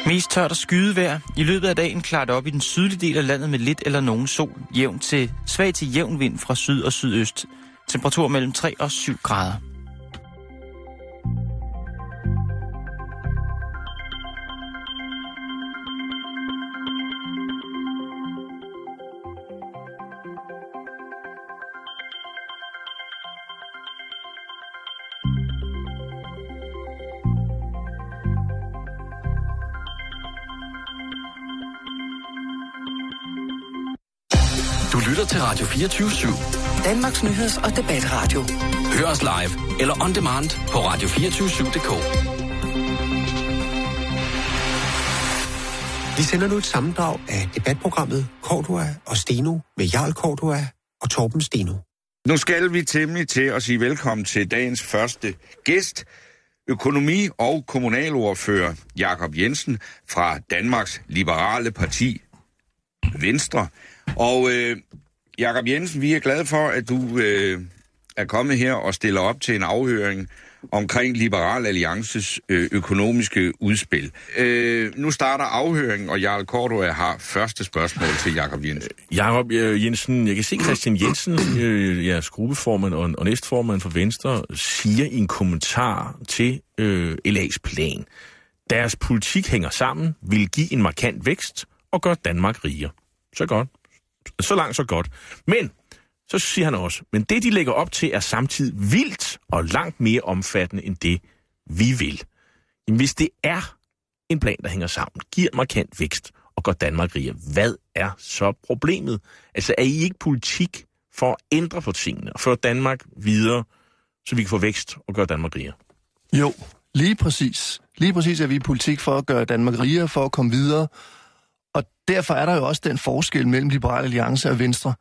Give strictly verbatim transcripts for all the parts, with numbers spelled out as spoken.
Mest tørt og skydevejr. I løbet af dagen klarer det op i den sydlige del af landet med lidt eller nogen sol. Jævn til svag til jævn vind fra syd og sydøst. Temperatur mellem tre og syv grader. Du lytter til Radio fireogtyve syv. Danmarks nyheds- og debatradio. Hør os live eller on demand på radio to fire syv punktum d k. Vi sender nu et sammendrag af debatprogrammet Cordua og Steno med Jarl Cordua og Torben Steno. Nu skal vi temmelig til at sige velkommen til dagens første gæst, økonomi- og kommunalordfører Jakob Jensen fra Danmarks Liberale Parti, Venstre. Og øh, Jakob Jensen, vi er glade for, at du øh, er kommet her og stiller op til en afhøring omkring Liberal Alliances øh, økonomiske udspil. Øh, nu starter afhøringen, og Jarl Cordua har første spørgsmål til Jakob Jensen. Jakob øh, Jensen, jeg kan se Christian Jensen, øh, jeres gruppeformand og, og næstformand for Venstre, siger i en kommentar til øh, L A's plan, deres politik hænger sammen, vil give en markant vækst og gøre Danmark rigere. Så godt. Så langt, så godt. Men, så siger han også, men det, de lægger op til, er samtidig vildt og langt mere omfattende end det, vi vil. Jamen, hvis det er en plan, der hænger sammen, giver markant vækst og gør Danmark rigere, hvad er så problemet? Altså, er I ikke politik for at ændre på tingene og føre Danmark videre, så vi kan få vækst og gøre Danmark rigere? Jo, lige præcis. Lige præcis er vi i politik for at gøre Danmark rigere, for at komme videre. Og derfor er der jo også den forskel mellem Liberal Alliance og Venstre,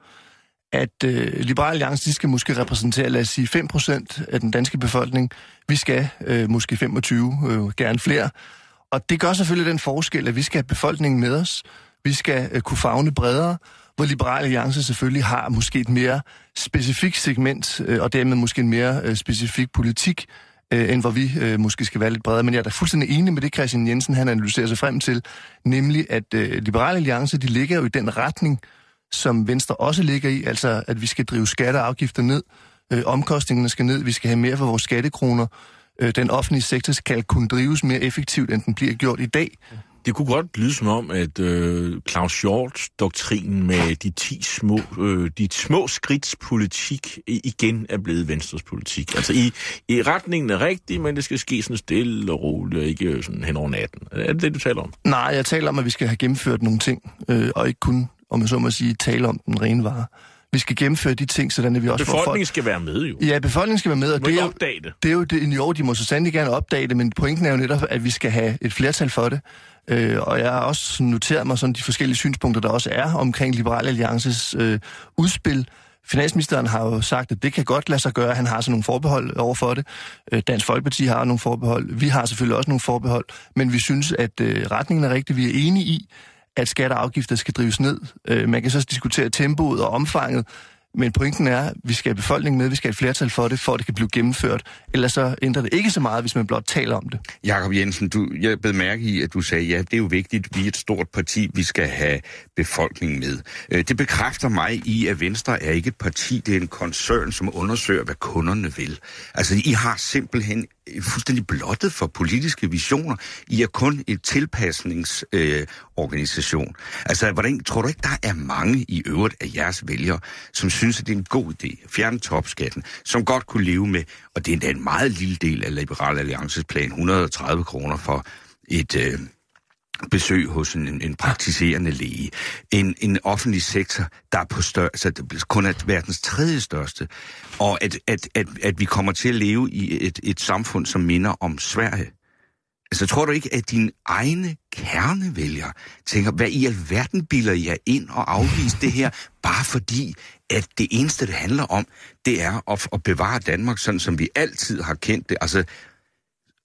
at øh, Liberal Alliance, de skal måske repræsentere, lad os sige, fem procent af den danske befolkning. Vi skal øh, måske femogtyve, øh, gerne flere. Og det gør selvfølgelig den forskel, at vi skal have befolkningen med os. Vi skal øh, kunne favne bredere, hvor Liberal Alliance selvfølgelig har måske et mere specifikt segment, øh, og dermed måske en mere øh, specifik politik, end hvor vi øh, måske skal være lidt bredere. Men jeg er da fuldstændig enig med det, Christian Jensen han analyserer sig frem til, nemlig at øh, Liberal Alliance, de ligger jo i den retning, som Venstre også ligger i, altså at vi skal drive skatter og afgifter ned, øh, omkostningerne skal ned, vi skal have mere for vores skattekroner, øh, den offentlige sektor skal kunne drives mere effektivt, end den bliver gjort i dag. Det kunne godt lyde som om, at øh, Claus Hjorts doktrinen med de ti små, øh, de små skridts politik igen er blevet Venstres politik. Altså i, i retningen er rigtig, men det skal ske sådan stille og roligt, og ikke sådan hen over natten. Er det det, du taler om? Nej, jeg taler om, at vi skal have gennemført nogle ting, øh, og ikke kun, om jeg så må sige, tale om den rene vare. Vi skal gennemføre de ting, sådan at vi også får folk... Befolkningen skal være med, jo. Ja, befolkningen skal være med, og må det er, jo, opdage det. det er jo det, jo, de må så sandelig gerne opdage det, men pointen er jo netop, at vi skal have et flertal for det. Øh, og jeg har også noteret mig sådan de forskellige synspunkter, der også er omkring Liberal Alliances øh, udspil. Finansministeren har jo sagt, at det kan godt lade sig gøre. Han har sådan nogle forbehold over for det. Øh, Dansk Folkeparti har nogle forbehold. Vi har selvfølgelig også nogle forbehold. Men vi synes, at øh, retningen er rigtig. Vi er enige i, at skatter og afgifter skal drives ned. Øh, man kan så diskutere tempoet og omfanget. Men pointen er, at vi skal have befolkningen med, vi skal have et flertal for det, for at det kan blive gennemført. Ellers så ændrer det ikke så meget, hvis man blot taler om det. Jakob Jensen, du, jeg bed mærke i, at du sagde, ja, det er jo vigtigt, vi er et stort parti, vi skal have befolkningen med. Det bekræfter mig i, at Venstre er ikke et parti, det er en koncern, som undersøger, hvad kunderne vil. Altså, I har simpelthen fuldstændig blottet for politiske visioner. I er kun et tilpasningsorganisation. Øh, altså, hvordan tror du ikke, der er mange i øvrigt af jeres vælgere, som synes, at det er en god idé at fjerne topskatten, som godt kunne leve med, og det er endda en meget lille del af Liberal Alliances plan, et hundrede og tredive kroner for et øh, besøg hos en, en praktiserende læge. En, en offentlig sektor, der er på størrelse, altså, kun er verdens tredje største, og at, at, at, at vi kommer til at leve i et, et samfund, som minder om Sverige. Altså, tror du ikke, at dine egne kernevælgere tænker, hvad i alverden bilder I jer ind og afvise det her, bare fordi, at det eneste, det handler om, det er at, at bevare Danmark, sådan som vi altid har kendt det. Altså,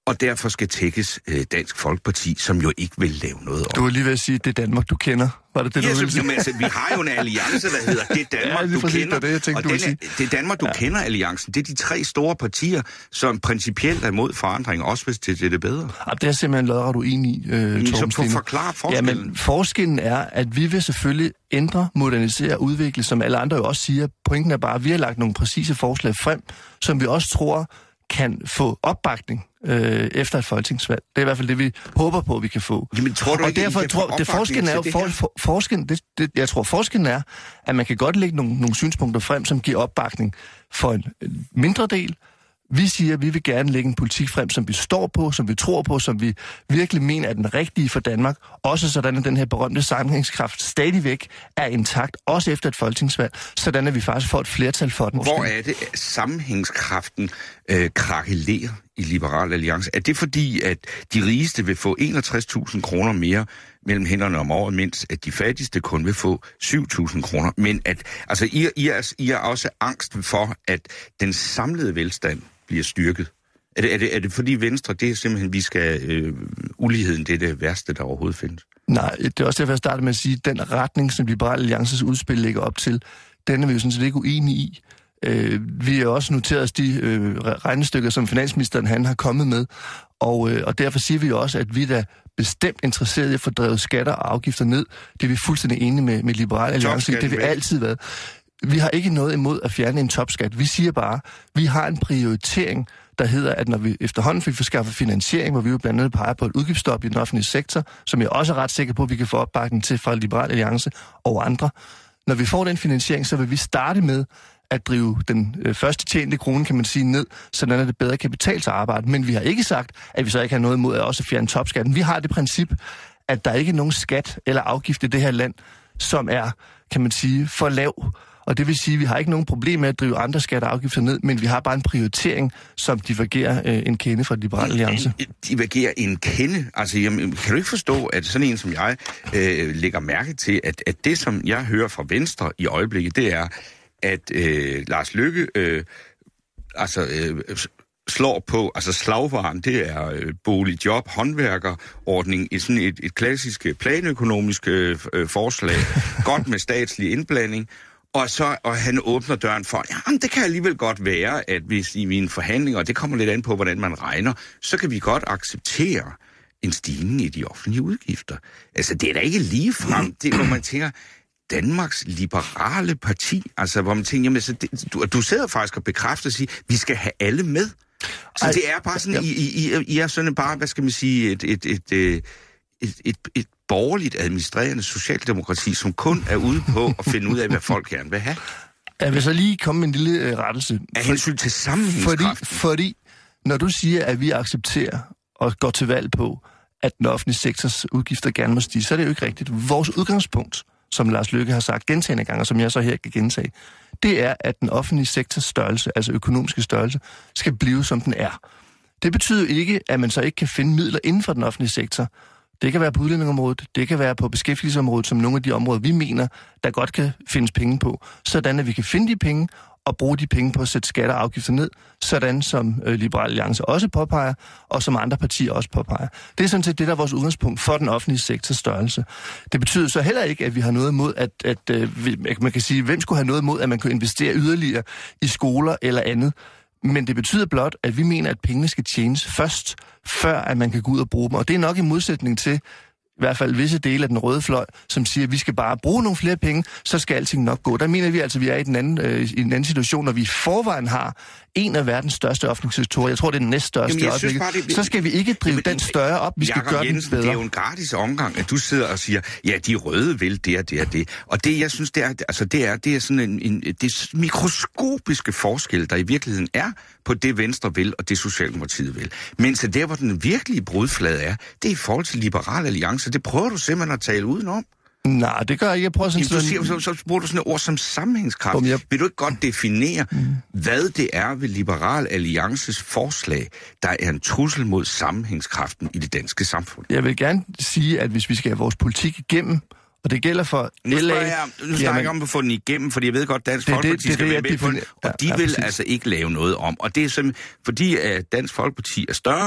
og derfor skal tækkes øh, Dansk Folkeparti, som jo ikke vil lave noget om. Du var lige ved at sige, at det er Danmark, du kender. Var det det, ja, du ville sige? Jamen, altså, vi har jo en alliance, der hedder Det er Danmark, ja, du præcis, kender. Det, jeg tænkte, og du den sige. er, Det er Danmark, du ja. kender, alliancen. Det er de tre store partier, som principielt er imod forandring, også hvis det, det er det bedre. Ja, det er simpelthen lodret uenig i, øh, Torben. Så forklare forskellen. Ja, men forskellen er, at vi vil selvfølgelig ændre, modernisere, udvikle, som alle andre jo også siger. Pointen er bare, at vi har lagt nogle præcise forslag frem, som vi også tror kan få opbakning øh, efter et folketingsvalg. Det er i hvert fald det, vi håber på, at vi kan få. Jamen, tror du og ikke, derfor tror det forskellen er jo, for, for, forskellen, det, det, jeg tror forskellen er, at man kan godt lægge nogle, nogle synspunkter frem, som giver opbakning for en mindre del. Vi siger, at vi vil gerne lægge en politik frem, som vi står på, som vi tror på, som vi virkelig mener er den rigtige for Danmark. Også sådan, at den her berømte sammenhængskraft stadigvæk er intakt, også efter et folketingsvalg, sådan at vi faktisk får et flertal for den. Hvor er det, at sammenhængskraften øh, krakelerer i Liberal Alliance? Er det fordi, at de rigeste vil få enogtres tusind kroner mere mellem hænderne om året, mens at de fattigste kun vil få syv tusind kroner? Men at, altså, I, I, er, I er også angst for, at den samlede velstand bliver styrket. Er det, er det, er det fordi Venstre, det er simpelthen, vi skal, øh, uligheden, det er det værste, der overhovedet findes? Nej, det er også derfor, jeg startede med at sige, at den retning, som Liberal Alliances udspil lægger op til, den er vi jo sådan set ikke uenige i. Øh, vi har også noteret os de øh, regnestykker, som finansministeren han har kommet med, og, øh, og derfor siger vi jo også, at vi er da bestemt interesserede i at få drevet skatter og afgifter ned. Det er vi fuldstændig enige med, med Liberal Alliance. Det har vi altid været. Vi har ikke noget imod at fjerne en topskat. Vi siger bare, at vi har en prioritering, der hedder, at når vi efterhånden fik skaffet finansiering, hvor vi jo blandt andet peger på et udgiftsstop i den offentlige sektor, som jeg også er ret sikker på, at vi kan få opbakning til fra Liberal Alliance og andre. Når vi får den finansiering, så vil vi starte med at drive den øh, første tjente krone, kan man sige, ned, sådan at det bedre kan betale sig arbejde. Men vi har ikke sagt, at vi så ikke har noget imod at også fjerne topskatten. Vi har det princip, at der ikke er nogen skat eller afgift i det her land, som er, kan man sige, for lav. Og det vil sige, at vi har ikke nogen problem med at drive andre skatter og afgifter ned, men vi har bare en prioritering, som divergerer øh, en kende fra Liberal Alliance. Divergerer en kende? Altså, jamen, kan du ikke forstå, at sådan en som jeg øh, lægger mærke til, at, at det, som jeg hører fra Venstre i øjeblikket, det er, at øh, Lars Løkke øh, altså, øh, slår på, altså slagvaren, det er øh, bolig, job, håndværkerordning, i sådan et, et klassisk planøkonomisk øh, forslag, godt med statslig indblanding. Og så og han åbner døren for, jamen det kan alligevel godt være, at hvis i mine forhandlinger, og det kommer lidt an på, hvordan man regner, så kan vi godt acceptere en stigning i de offentlige udgifter. Altså det er da ikke lige frem, det hvor man tænker, Danmarks Liberale Parti, altså hvor man tænker, jamen altså, det, du, du sidder faktisk og bekræfter og siger, vi skal have alle med. Så Ej, det er bare sådan, ja. I, I, I er sådan bare, hvad skal man sige, et, et, et, et, et, et, et borgerligt administrerende socialdemokrati, som kun er ude på at finde ud af, hvad folk gerne vil have. Jeg vil så lige komme med en lille uh, rettelse. Af hensyn til sammenhængskraften. Fordi, fordi, når du siger, at vi accepterer og går til valg på, at den offentlige sektors udgifter gerne må stige, så er det jo ikke rigtigt. Vores udgangspunkt, som Lars Løkke har sagt gentagne gange, og som jeg så her kan gentage, det er, at den offentlige sektors størrelse, altså økonomiske størrelse, skal blive, som den er. Det betyder ikke, at man så ikke kan finde midler inden for den offentlige sektor. Det kan være på udlændingområdet, det kan være på beskæftigelsesområdet, som nogle af de områder, vi mener, der godt kan findes penge på. Sådan at vi kan finde de penge og bruge de penge på at sætte skatter og afgifter ned, sådan som øh, Liberal Alliance også påpeger, og som andre partier også påpeger. Det er sådan set det, der er vores udgangspunkt for den offentlige sektors størrelse. Det betyder så heller ikke, at vi har noget imod, at, at øh, man kan sige, hvem skulle have noget imod, at man kunne investere yderligere i skoler eller andet. Men det betyder blot, at vi mener, at pengene skal tjenes først, før at man kan gå ud og bruge dem. Og det er nok i modsætning til i hvert fald visse dele af den røde fløj, som siger, at vi skal bare bruge nogle flere penge, så skal alting nok gå. Der mener vi altså, at vi er i, den anden, øh, i en anden situation, når vi i forvejen har en af verdens største offentlige sektorer. Jeg tror, det er den næststørste i øjeblikket. Det... Så skal vi ikke drive jamen, den større op, vi skal Jacob gøre Jensen, den bedre. Det er jo en gratis omgang, at du sidder og siger, ja, de røde vil det og det og det. Og det, jeg synes, det er, altså, det er, det er sådan en, en det mikroskopiske forskel, der i virkeligheden er på det Venstre vil og det Socialdemokratiet vil. Mens der, hvor den virkelige brudflade er, det er i forhold til Liberal Alliance. Det prøver du simpelthen at tale udenom. Nej, det gør jeg ikke. Jeg prøver sådan Jamen, du siger, så, så bruger du sådan et ord som sammenhængskraft. Kom, jeg... Vil du ikke godt definere, mm. hvad det er ved Liberal Alliances forslag, der er en trussel mod sammenhængskraften i det danske samfund? Jeg vil gerne sige, at hvis vi skal have vores politik igennem, og det gælder for nu L A... Jeg, nu snakker jeg om at få den igennem, fordi jeg ved godt, at Dansk det, Folkeparti det, det, skal være med på den, og de ja, vil præcis. altså ikke lave noget om. Og det er simpelthen, fordi at Dansk Folkeparti er større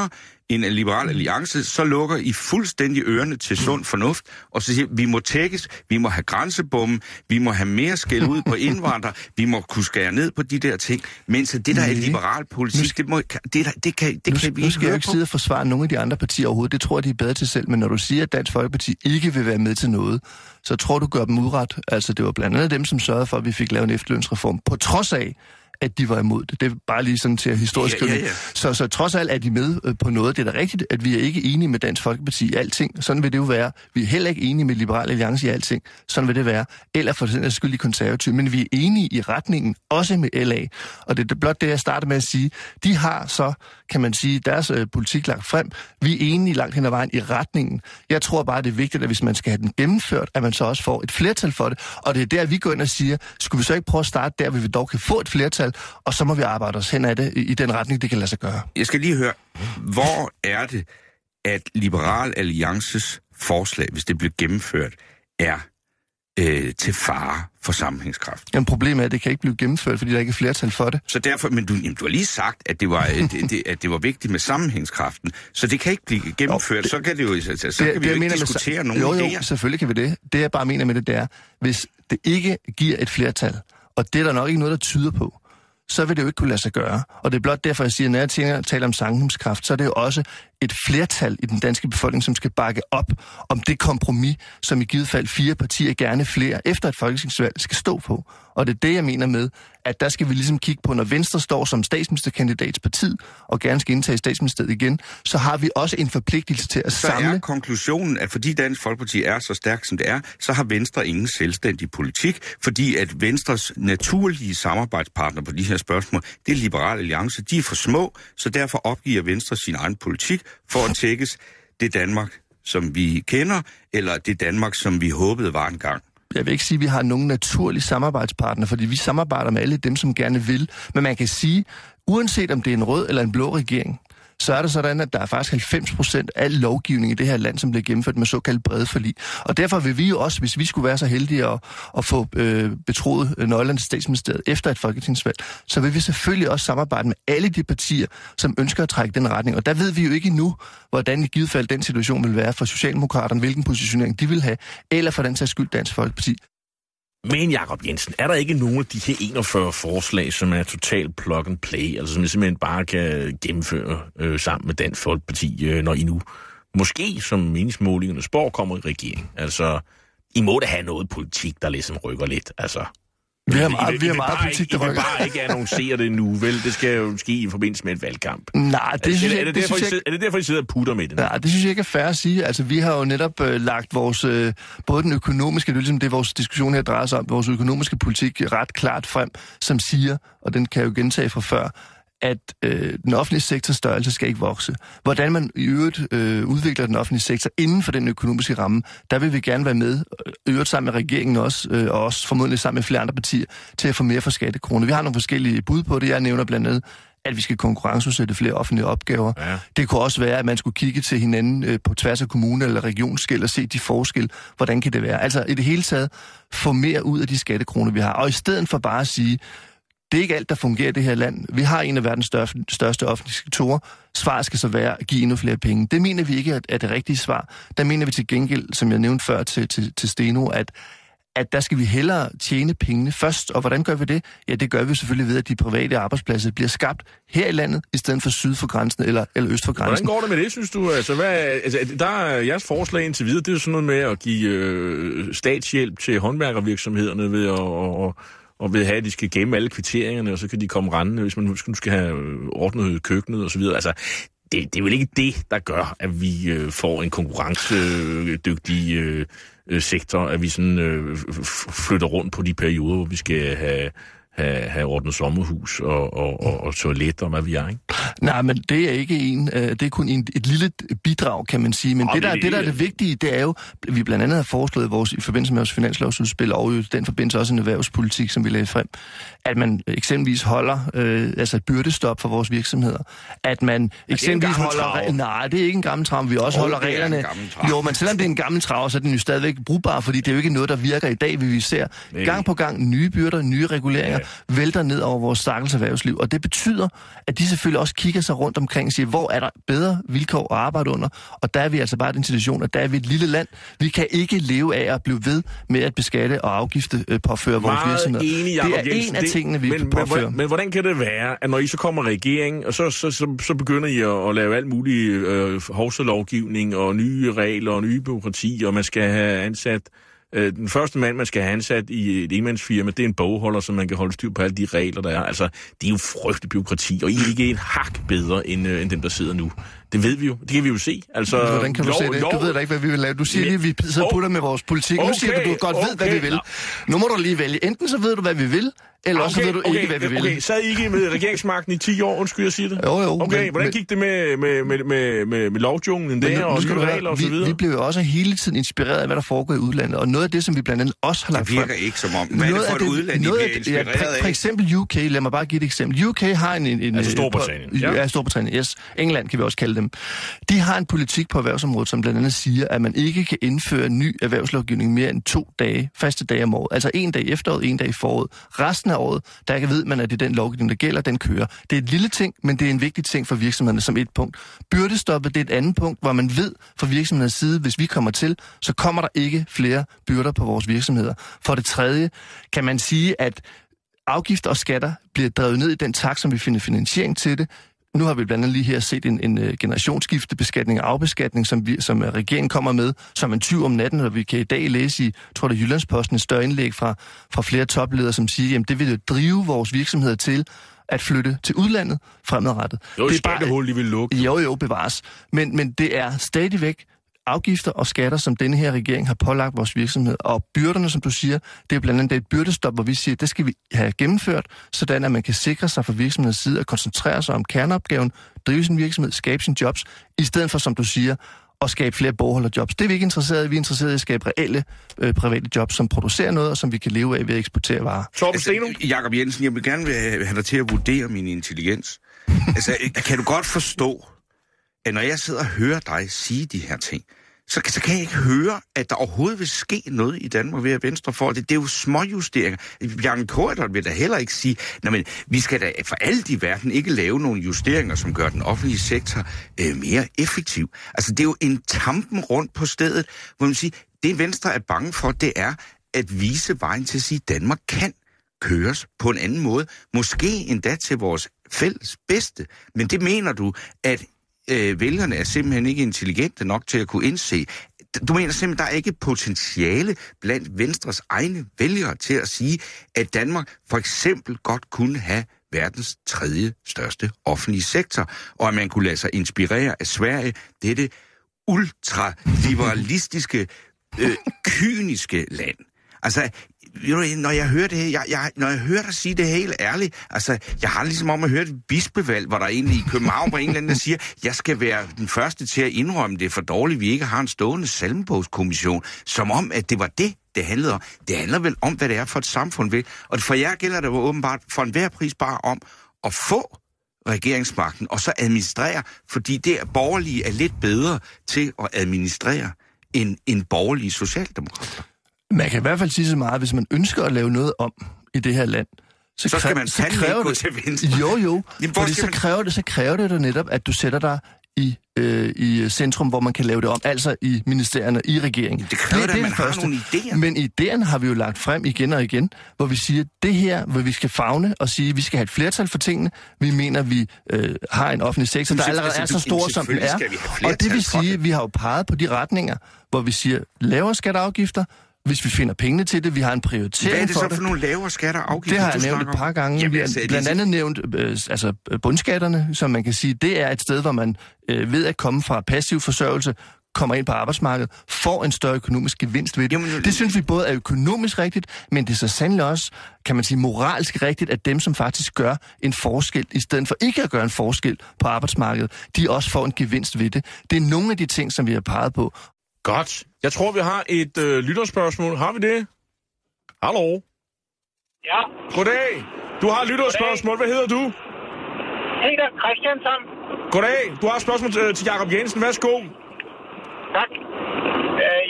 en liberal alliance, så lukker I fuldstændig ørerne til sund fornuft, og så siger, vi må tækkes, vi må have grænsebomme, vi må have mere skæld ud på indvandrere, vi må kunne skære ned på de der ting, mens det der er liberal politik, det, må, det, der, det kan, det nu, kan vi nu ikke skal jeg jo ikke sidde og forsvare nogle af de andre partier overhovedet, det tror jeg, de er bedre til selv, men når du siger, at Dansk Folkeparti ikke vil være med til noget, så tror du gør dem udret. Altså, det var blandt andet dem, som sørgede for, at vi fik lavet en efterlønsreform, på trods af, at de var imod det. Det er bare lige sådan til historisk skrivning. Ja, ja, ja. Så, så trods alt er de med på noget. Det er da rigtigt, at vi er ikke enige med Dansk Folkeparti i alting. Sådan vil det jo være. Vi er heller ikke enige med Liberal Alliance i alting. Sådan vil det være. Eller for den skyld i konservative. Men vi er enige i retningen, også med L A. Og det er blot det, jeg starter med at sige. De har så, kan man sige, deres øh, politik lagt frem. Vi er enige langt hen ad vejen i retningen. Jeg tror bare, det er vigtigt, at hvis man skal have den gennemført, at man så også får et flertal for det. Og det er der, vi går ind og siger, skulle vi så ikke prøve at starte der, hvor vi dog kan få et flertal, og så må vi arbejde os hen ad det i den retning, det kan lade sig gøre. Jeg skal lige høre, hvor er det, at Liberal Alliances forslag, hvis det bliver gennemført, er øh, til fare for sammenhængskraft? Jamen, problemet er, at det kan ikke blive gennemført, fordi der ikke er flertal for det. Så derfor, men du, jamen, du har lige sagt, at det var, det, det, at det var vigtigt med sammenhængskraften, så det kan ikke blive gennemført. Jo, det, så kan det jo, så, så det, kan vi det, jo ikke diskutere med, nogen jo, idéer. Jo, selvfølgelig kan vi det. Det jeg bare mener med det, det er, hvis det ikke giver et flertal, og det er der nok ikke noget, der tyder på, så vil det jo ikke kunne lade sig gøre. Og det er blot derfor, jeg siger, at når jeg tænker, taler om sammenhængskraft, så er det jo også et flertal i den danske befolkning, som skal bakke op om det kompromis, som i givet fald fire partier, gerne flere, efter et folketingsvalg skal stå på. Og det er det, jeg mener med, at der skal vi ligesom kigge på, når Venstre står som statsministerkandidatsparti og gerne skal indtage statsministeriet igen, så har vi også en forpligtelse til at så samle... Så er konklusionen, at fordi Dansk Folkeparti er så stærk, som det er, så har Venstre ingen selvstændig politik, fordi at Venstres naturlige samarbejdspartner på de her spørgsmål, det er Liberal Alliance. De er for små, så derfor opgiver Venstre sin egen politik for at tækkes det Danmark, som vi kender, eller det Danmark, som vi håbede var engang. Jeg vil ikke sige, at vi har nogen naturlige samarbejdspartner, fordi vi samarbejder med alle dem, som gerne vil. Men man kan sige, uanset om det er en rød eller en blå regering, så er det sådan, at der er faktisk halvfems procent af al lovgivning i det her land, som bliver gennemført med såkaldt brede forlig. Og derfor vil vi jo også, hvis vi skulle være så heldige at, at få øh, betroet nøglerne til statsministeriet efter et folketingsvalg, så vil vi selvfølgelig også samarbejde med alle de partier, som ønsker at trække den retning. Og der ved vi jo ikke endnu, hvordan i givet fald den situation vil være for Socialdemokraterne, hvilken positionering de vil have, eller for den sags skyld Dansk Folkeparti. Men Jakob Jensen, er der ikke nogen af de her enogfyrre forslag, som er totalt plug and play, altså som I simpelthen bare kan gennemføre øh, sammen med Dansk Folkeparti, øh, når I nu måske som meningsmålingerne spår kommer i regering? Altså, I må da have noget politik, der ligesom rykker lidt, altså... Vi har meget, I, I, vi har meget politik, der rykker. I vil bare ikke annoncere det nu, vel? Det skal jo ske i forbindelse med et valgkamp. Nej, det, synes jeg, er, det det derfor, synes I, jeg... er det derfor, I sidder og putter med det? Nej, det synes jeg ikke er fair at sige. Altså, vi har jo netop øh, lagt vores, øh, både den økonomiske, det er ligesom det, vores diskussion her drejer sig om, vores økonomiske politik ret klart frem, som siger, og den kan jeg jo gentage fra før, at øh, den offentlige sektors størrelse skal ikke vokse. Hvordan man i øvrigt øh, udvikler den offentlige sektor inden for den økonomiske ramme, der vil vi gerne være med, øvrigt sammen med regeringen også, øh, og også formodentlig sammen med flere andre partier, til at få mere for skattekroner. Vi har nogle forskellige bud på det. Jeg nævner blandt andet, at vi skal konkurrenceudsætte flere offentlige opgaver. Ja. Det kunne også være, at man skulle kigge til hinanden øh, på tværs af kommune- eller regionsskel og se de forskelle. Hvordan kan det være? Altså i det hele taget få mere ud af de skattekroner, vi har. Og i stedet for bare at sige, det er ikke alt, der fungerer i det her land. Vi har en af verdens største, største offentlige sektorer. Svaret skal så være at give endnu flere penge. Det mener vi ikke er det rigtige svar. Der mener vi til gengæld, som jeg nævnte før til, til, til Steno, at, at der skal vi hellere tjene pengene først. Og hvordan gør vi det? Ja, det gør vi selvfølgelig ved, at de private arbejdspladser bliver skabt her i landet, i stedet for syd for grænsen eller, eller øst for grænsen. Hvordan går det med det, synes du? Altså, hvad, altså, der er jeres forslag indtil videre, det er jo sådan noget med at give øh, statshjælp til håndværkervirksomhederne ved at... Og, og ved at have, at de skal gemme alle kvitteringerne, og så kan de komme rendende, hvis man nu skal have ordnet køkkenet og så videre. Altså, det, det er vel ikke det, der gør, at vi øh, får en konkurrencedygtig øh, sektor, at vi sådan øh, flytter rundt på de perioder, hvor vi skal have... Have, have ordnet sommerhus og, og, og, og toilet og hvad vi er, ikke? Nej, men det er ikke en, det er kun en, et lille bidrag, kan man sige. Men oh, det, der, det, det, der er det vigtige, det er jo, vi blandt andet har foreslået vores, i forbindelse med vores finanslovsudspil, og i den forbindelse også en erhvervspolitik, som vi lagde frem, at man eksempelvis holder øh, altså et byrdestop for vores virksomheder. At man eksempelvis holder... Nej, det er ikke en gammel trav, vi også oh, holder reglerne... Jo, men selvom det er en gammel trav, så er den jo stadigvæk brugbar, fordi det er jo ikke noget, der virker i dag, vi ser gang på gang nye byrder, nye reguleringer. ja. vælter ned over vores stakkels erhvervsliv. Og det betyder, at de selvfølgelig også kigger sig rundt omkring og siger, hvor er der bedre vilkår at arbejde under? Og der er vi altså bare i den situation, at der er vi et lille land. Vi kan ikke leve af at blive ved med at beskatte og afgifte øh, påføre vores virksomheder. Enig, det er Jensen, en af tingene, vi men, påfører. Men, men hvordan kan det være, at når I så kommer regering, og så, så, så, så begynder I at, at lave alt muligt øh, hovsalovgivning og nye regler og nye byråkrati, og man skal have ansat øh, den første mand, man skal have ansat i et enmandsfirma, det er en bogholder, så man kan holde styr på alle de regler, der er. Altså, det er jo frygtelig byråkrati, og I er ikke en hak bedre end, øh, end dem, der sidder nu. Det ved vi jo. Det kan vi jo se. Altså, hvordan kan du lov, se det? Lov... Du ved da ikke, hvad vi vil lave. Du siger lige, at vi sidder og putter med vores politik. Okay, nu siger du, at du godt okay, ved, hvad vi vil. Nu må du lige vælge. Enten så ved du, hvad vi vil, eller også okay, så ved du okay, ikke, hvad vi vil. Okay, sad I ikke med regeringsmagten i ti år? Undskyld, jeg siger det. Jo, jo. Okay, men, hvordan men, gik det med, med, med, med, med, med lovjunglen der, og nye regler og så videre? Vi blev jo også hele tiden inspireret af, hvad der foregår i udlandet. Og noget af det, som vi blandt andet også har lagt frem... Det virker ikke som om. Hvad er det for et udland, I bliver inspireret af? For eksempel U K. Lad mig bare give et eksempel. U K har en... en altså Storbritannien. Ja, Storbritannien, yes. England kan vi også kalde dem. De har en politik på erhvervsområdet, som blandt andet siger, at man ikke kan indføre ny erhvervslovgivning mere end to dage, faste dage om året. Altså en dag i efteråret, en dag i foråret. Resten af året, der kan ved man, at det er den lovgivning, der gælder, den kører. Det er et lille ting, men det er en vigtig ting for virksomhederne som et punkt. Byrdestoppet, det er et andet punkt, hvor man ved fra virksomhedernes side, hvis vi kommer til, så kommer der ikke flere byrder på vores virksomheder. For det tredje kan man sige, at afgifter og skatter bliver drevet ned i den takt, som vi finder finansiering til det. Nu har vi blandt andet lige her set en, en generationsskiftebeskatning og afbeskatning, som, vi, som regeringen kommer med, som en tyv om natten, og vi kan i dag læse i, tror det er Jyllandsposten, et større indlæg fra, fra flere topledere, som siger, at det vil jo drive vores virksomheder til at flytte til udlandet fremadrettet. Jo, det er skattehul, de vil lukke. Jo, jo, bevares. Men, men det er stadigvæk afgifter og skatter, som denne her regering har pålagt vores virksomhed. Og byrderne, som du siger, det er blandt andet et byrdestop, hvor vi siger, det skal vi have gennemført, sådan at man kan sikre sig fra virksomhedens side at koncentrere sig om kerneopgaven, drive sin virksomhed, skabe sine jobs, i stedet for, som du siger, at skabe flere bogholderjobs. Det er vi ikke interesseret i. Vi er interesseret i at skabe reelle øh, private jobs, som producerer noget, og som vi kan leve af ved at eksportere varer. Altså, Jakob Jensen, jeg vil gerne have dig til at vurdere min intelligens. Altså, kan du godt forstå, at når jeg sidder og hører dig sige de her ting, så, så kan jeg ikke høre, at der overhovedet vil ske noget i Danmark ved at Venstre for det. Det er jo småjusteringer. Bjarne Corydon vil da heller ikke sige, men vi skal da for alt i verden ikke lave nogle justeringer, som gør den offentlige sektor øh, mere effektiv. Altså, det er jo en tampen rundt på stedet, hvor man siger, det Venstre er bange for, det er at vise vejen til at sige, at Danmark kan køres på en anden måde. Måske endda til vores fælles bedste. Men det mener du, at øh, vælgerne er simpelthen ikke intelligente nok til at kunne indse. Du mener simpelthen, der er ikke potentiale blandt Venstres egne vælgere til at sige, at Danmark for eksempel godt kunne have verdens tredje største offentlige sektor, og at man kunne lade sig inspirere af Sverige, dette ultraliberalistiske, øh, kyniske land. Altså, når jeg hører det her, jeg, jeg, når jeg hører dig sige det helt ærligt, altså, jeg har ligesom om at høre et bispevalg, hvor der egentlig i København, hvor en eller anden, der siger, jeg skal være den første til at indrømme det for dårligt, vi ikke har en stående salmebogskommission, som om, at det var det, det handlede om. Det handler vel om, hvad det er for et samfund ved. Og for jer gælder det jo åbenbart for enhver pris bare om at få regeringsmagten, og så administrere, fordi det er borgerlige er lidt bedre til at administrere end, end borgerlige socialdemokrater. Man kan i hvert fald sige så meget, hvis man ønsker at lave noget om i det her land, så, så skal man så kræver gå det, til venstre. Jo, jo. Jamen, fordi så man... kræver det, så kræver det da netop, at du sætter dig i, øh, i centrum, hvor man kan lave det om, altså i ministerierne, i regeringen. Det kræver det, da, det at man første. har nogle idéer. Men idéerne har vi jo lagt frem igen og igen, hvor vi siger, det her, hvor vi skal favne og sige, at vi skal have et flertal for tingene. Vi mener, vi øh, har en offentlig sektor, der allerede er så stor, som den er. Og det vil sige, at vi har jo peget på de retninger, hvor vi siger, lavere skatteafgifter, hvis vi finder pengene til det, vi har en prioritering for det. Hvad er det så for det? Nogle lavere skatter og afgifter, det har jeg nævnt et par gange. Jamen, vi har altså, blandt andet nævnt øh, altså, bundskatterne, som man kan sige, det er et sted, hvor man øh, ved at komme fra passiv forsørgelse, kommer ind på arbejdsmarkedet, får en større økonomisk gevinst ved det. Jamen, det synes vi både er økonomisk rigtigt, men det er så sandelig også, kan man sige, moralsk rigtigt, at dem, som faktisk gør en forskel, i stedet for ikke at gøre en forskel på arbejdsmarkedet, de også får en gevinst ved det. Det er nogle af de ting, som vi har peget på. Godt. Jeg tror, vi har et øh, lytterspørgsmål. Har vi det? Hallo? Ja. Goddag. Du har et lytterspørgsmål. Hvad hedder du? Peter Christiansen. Goddag. Du har et spørgsmål til, til Jakob Jensen. Værsgo. Tak.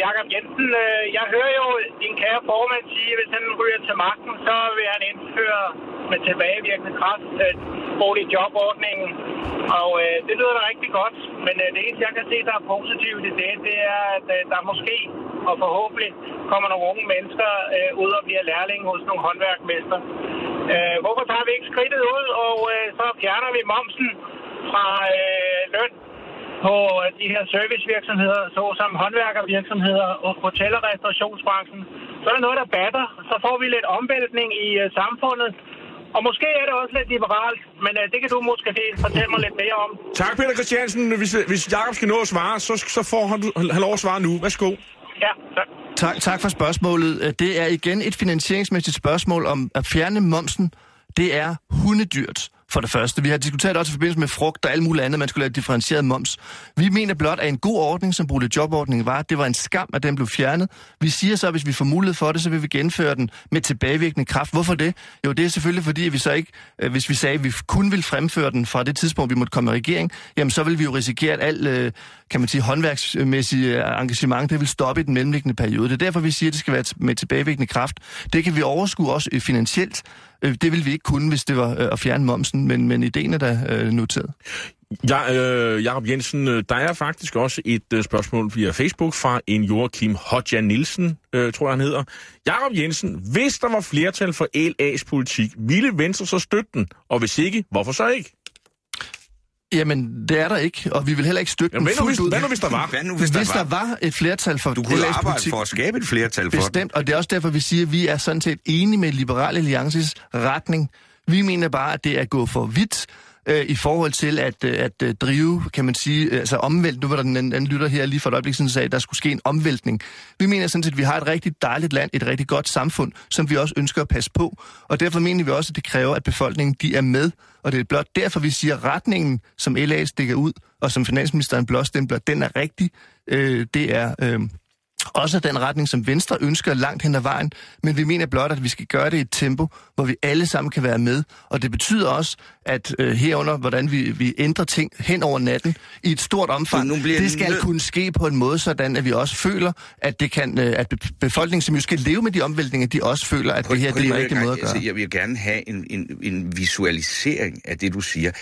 Jakob Jensen, øh, jeg hører jo din kære formand sige, at hvis han ryger til magten, så vil han indføre med tilbagevirkende kraft øh, boligjobordningen. Og øh, det lyder da rigtig godt. Men øh, det eneste, jeg kan se, der er positivt i det, det er, at øh, der måske og forhåbentlig kommer nogle unge mennesker øh, ud og bliver lærlinge hos nogle håndværkmester. Øh, hvorfor tager vi ikke skridtet ud, og øh, så fjerner vi momsen fra øh, løn på de her servicevirksomheder, såsom håndværkervirksomheder og hotel- og restaurationsbranchen? Så er der noget, der batter. Så får vi lidt omvæltning i uh, samfundet. Og måske er det også lidt liberalt, men uh, det kan du måske fortælle mig lidt mere om. Tak, Peter Christiansen. Hvis, hvis Jakob skal nå at svare, så, så får han, han lov at svare nu. Værsgo. Ja, tak. Tak, tak for spørgsmålet. Det er igen et finansieringsmæssigt spørgsmål om at fjerne momsen. Det er hundedyrt. For det første. Vi har diskuteret også i forbindelse med frugt og alt muligt andet, man skulle lave differentieret moms. Vi mener blot, at en god ordning, som boligjobordningen var, det var en skam, at den blev fjernet. Vi siger så, at hvis vi får mulighed for det, så vil vi genføre den med tilbagevirkende kraft. Hvorfor det? Jo, det er selvfølgelig fordi, at vi så ikke, hvis vi sagde, at vi kun ville fremføre den fra det tidspunkt, vi måtte komme i regering, jamen så vil vi jo risikere, at alt, kan man sige, håndværksmæssige engagement, det vil stoppe i den mellemliggende periode. Det er derfor, vi siger, at det skal være med tilbagevirkende kraft. Det kan vi overskue også finansielt. Det ville vi ikke kunne, hvis det var at fjerne momsen, men, men ideen er da øh, noteret. Ja, øh, Jakob Jensen, der er faktisk også et øh, spørgsmål via Facebook fra en Joachim Hodja Nielsen, øh, tror jeg han hedder. Jakob Jensen, hvis der var flertal for L A's politik, ville Venstre så støtte den? Og hvis ikke, hvorfor så ikke? Jamen, det er der ikke, og vi vil heller ikke støtte Jamen, den fuldt hvis, ud. Hvad nu, hvis der var? Hvad nu, hvis, hvis der, der var? var et flertal for Du kunne L A's arbejde politik, for at skabe et flertal for bestemt, og det er også derfor, vi siger, at vi er sådan set enige med Liberal Alliances retning. Vi mener bare, at det er gået for vidt øh, i forhold til at, øh, at øh, drive, kan man sige, altså omvælt. Nu var der den anden lytter her lige for et øjeblik siden, sagde, at der skulle ske en omvæltning. Vi mener sådan set, at vi har et rigtig dejligt land, et rigtig godt samfund, som vi også ønsker at passe på. Og derfor mener vi også, at det kræver, at befolkningen de er med. Og det er blot derfor, vi siger, at retningen, som L A stikker ud, og som finansministeren blåstempler, den er rigtig. Øh, det er... Øh, Også den retning, som Venstre ønsker langt hen ad vejen, men vi mener blot, at vi skal gøre det i et tempo, hvor vi alle sammen kan være med. Og det betyder også, at øh, herunder, hvordan vi, vi ændrer ting hen over natten i et stort omfang, det skal nød... kunne ske på en måde, sådan at vi også føler, at det kan, øh, at befolkningen, som jo skal leve med de omvæltninger, de også føler, at prøv, det her det er den rigtige måde at gøre. Altså, jeg vil gerne have en, en, en visualisering af det, du siger.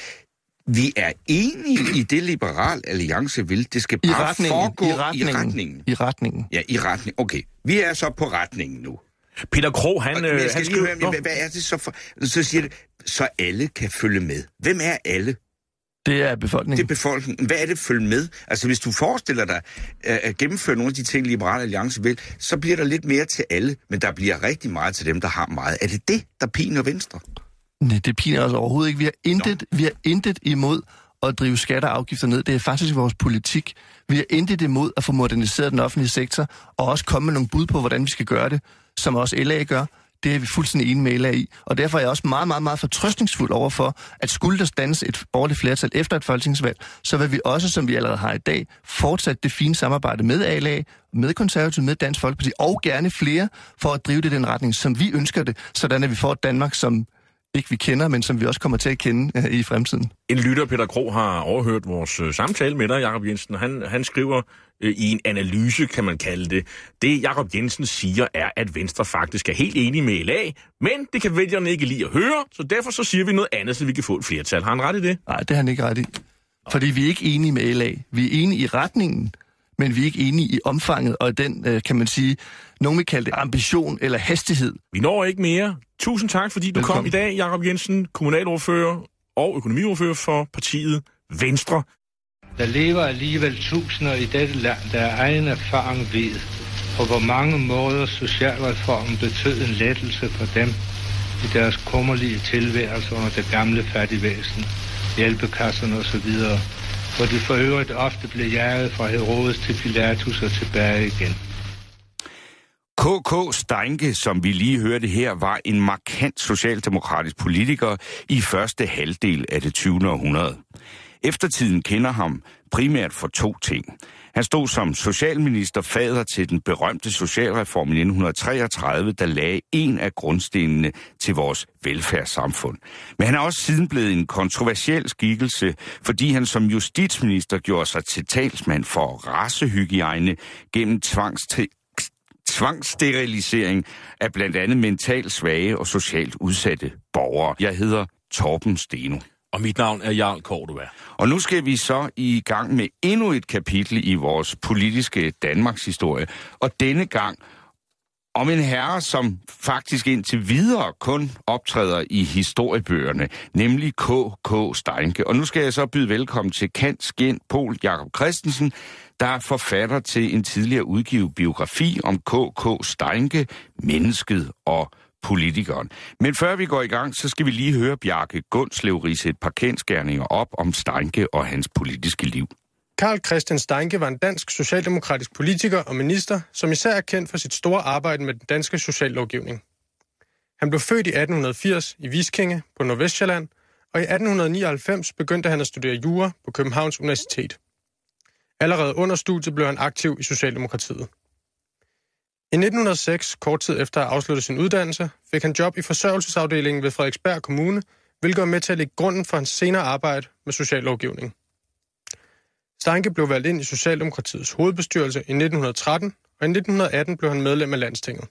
Vi er enige i det, Liberal Alliance vil. Det skal bare foregå i retningen. i retningen. I retningen. Ja, i retning. Okay, vi er så på retningen nu. Peter Krog, han... Og, jeg skal han lige høre, hvad, hvad er det så for... Så siger det, så alle kan følge med. Hvem er alle? Det er befolkningen. Det er befolkningen. Hvad er det følge med? Altså, hvis du forestiller dig at gennemføre nogle af de ting, Liberal Alliance vil, så bliver der lidt mere til alle, men der bliver rigtig meget til dem, der har meget. Er det det, der piner Venstre? Nej, det piner os overhovedet ikke. Vi har intet, vi har intet imod at drive skatter og afgifter ned. Det er faktisk vores politik. Vi har intet imod at få moderniseret den offentlige sektor, og også komme med nogle bud på, hvordan vi skal gøre det, som også L A gør. Det er vi fuldstændig enige med L A i. Og derfor er jeg også meget, meget, meget fortrøstningsfuld overfor, at skulle der standes et borgerligt flertal efter et folketingsvalg, så vil vi også, som vi allerede har i dag, fortsat det fine samarbejde med L A, med Konservative, med Dansk Folkeparti, og gerne flere, for at drive det i den retning, som vi ønsker det, sådan at vi får et Danmark, som ikke vi kender, men som vi også kommer til at kende øh, i fremtiden. En lytter, Peter Krog, har overhørt vores øh, samtale med dig, Jakob Jensen. Han, han skriver øh, i en analyse, kan man kalde det. Det, Jakob Jensen siger, er, at Venstre faktisk er helt enig med L A, men det kan vælgerne ikke lide at høre, så derfor så siger vi noget andet, så vi kan få et flertal. Har han ret i det? Nej, det har han ikke ret i. Fordi vi er ikke enige med L A. Vi er enige i retningen, men vi er ikke enige i omfanget, og den, øh, kan man sige, nogen vil kalde det ambition eller hastighed. Vi når ikke mere. Tusind tak, fordi du Velkommen. kom i dag, Jakob Jensen, kommunalordfører og økonomiordfører for partiet Venstre. Der lever alligevel tusinder i dette land, der er egen erfaring ved, på hvor mange måder socialreformen betød en lettelse for dem i deres kummerlige tilværelse under det gamle fattigvæsen, hjælpekasserne osv., hvor de for øvrigt ofte blev jaget fra Herodes til Pilatus og tilbage igen. K K. Steinke, som vi lige hørte her, var en markant socialdemokratisk politiker i første halvdel af det tyvende århundrede. Eftertiden kender ham primært for to ting. Han stod som socialminister fader til den berømte socialreform i nitten treogtredive, der lagde en af grundstenene til vores velfærdssamfund. Men han er også siden blevet en kontroversiel skikkelse, fordi han som justitsminister gjorde sig til talsmand for racehygiejne gennem tvangst- tvangssterilisering af blandt andet mentalt svage og socialt udsatte borgere. Jeg hedder Torben Steno. Og mit navn er Jarl Cordua. Og nu skal vi så i gang med endnu et kapitel i vores politiske Danmarks historie. Og denne gang om en herre, som faktisk indtil videre kun optræder i historiebøgerne, nemlig K K. Steincke. Og nu skal jeg så byde velkommen til Kant Skjern Pol Jakob Christensen, der er forfatter til en tidligere udgivet biografi om K K. Steincke, mennesket og politikeren. Men før vi går i gang, så skal vi lige høre Bjarke Gundslev ridse et par kendsgerninger op om Steincke og hans politiske liv. Carl Christian Steincke var en dansk socialdemokratisk politiker og minister, som især er kendt for sit store arbejde med den danske sociallovgivning. Han blev født i atten firs i Viskinge på Nordvestsjælland, og i atten nioghalvfems begyndte han at studere jura på Københavns Universitet. Allerede under studiet blev han aktiv i Socialdemokratiet. I nitten hundrede og seks, kort tid efter at have afsluttet sin uddannelse, fik han job i forsørgelsesafdelingen ved Frederiksberg Kommune, hvilket var med til at lægge grunden for hans senere arbejde med sociallovgivning. Steincke blev valgt ind i Socialdemokratiets hovedbestyrelse i nitten tretten, og i nitten atten blev han medlem af Landstinget.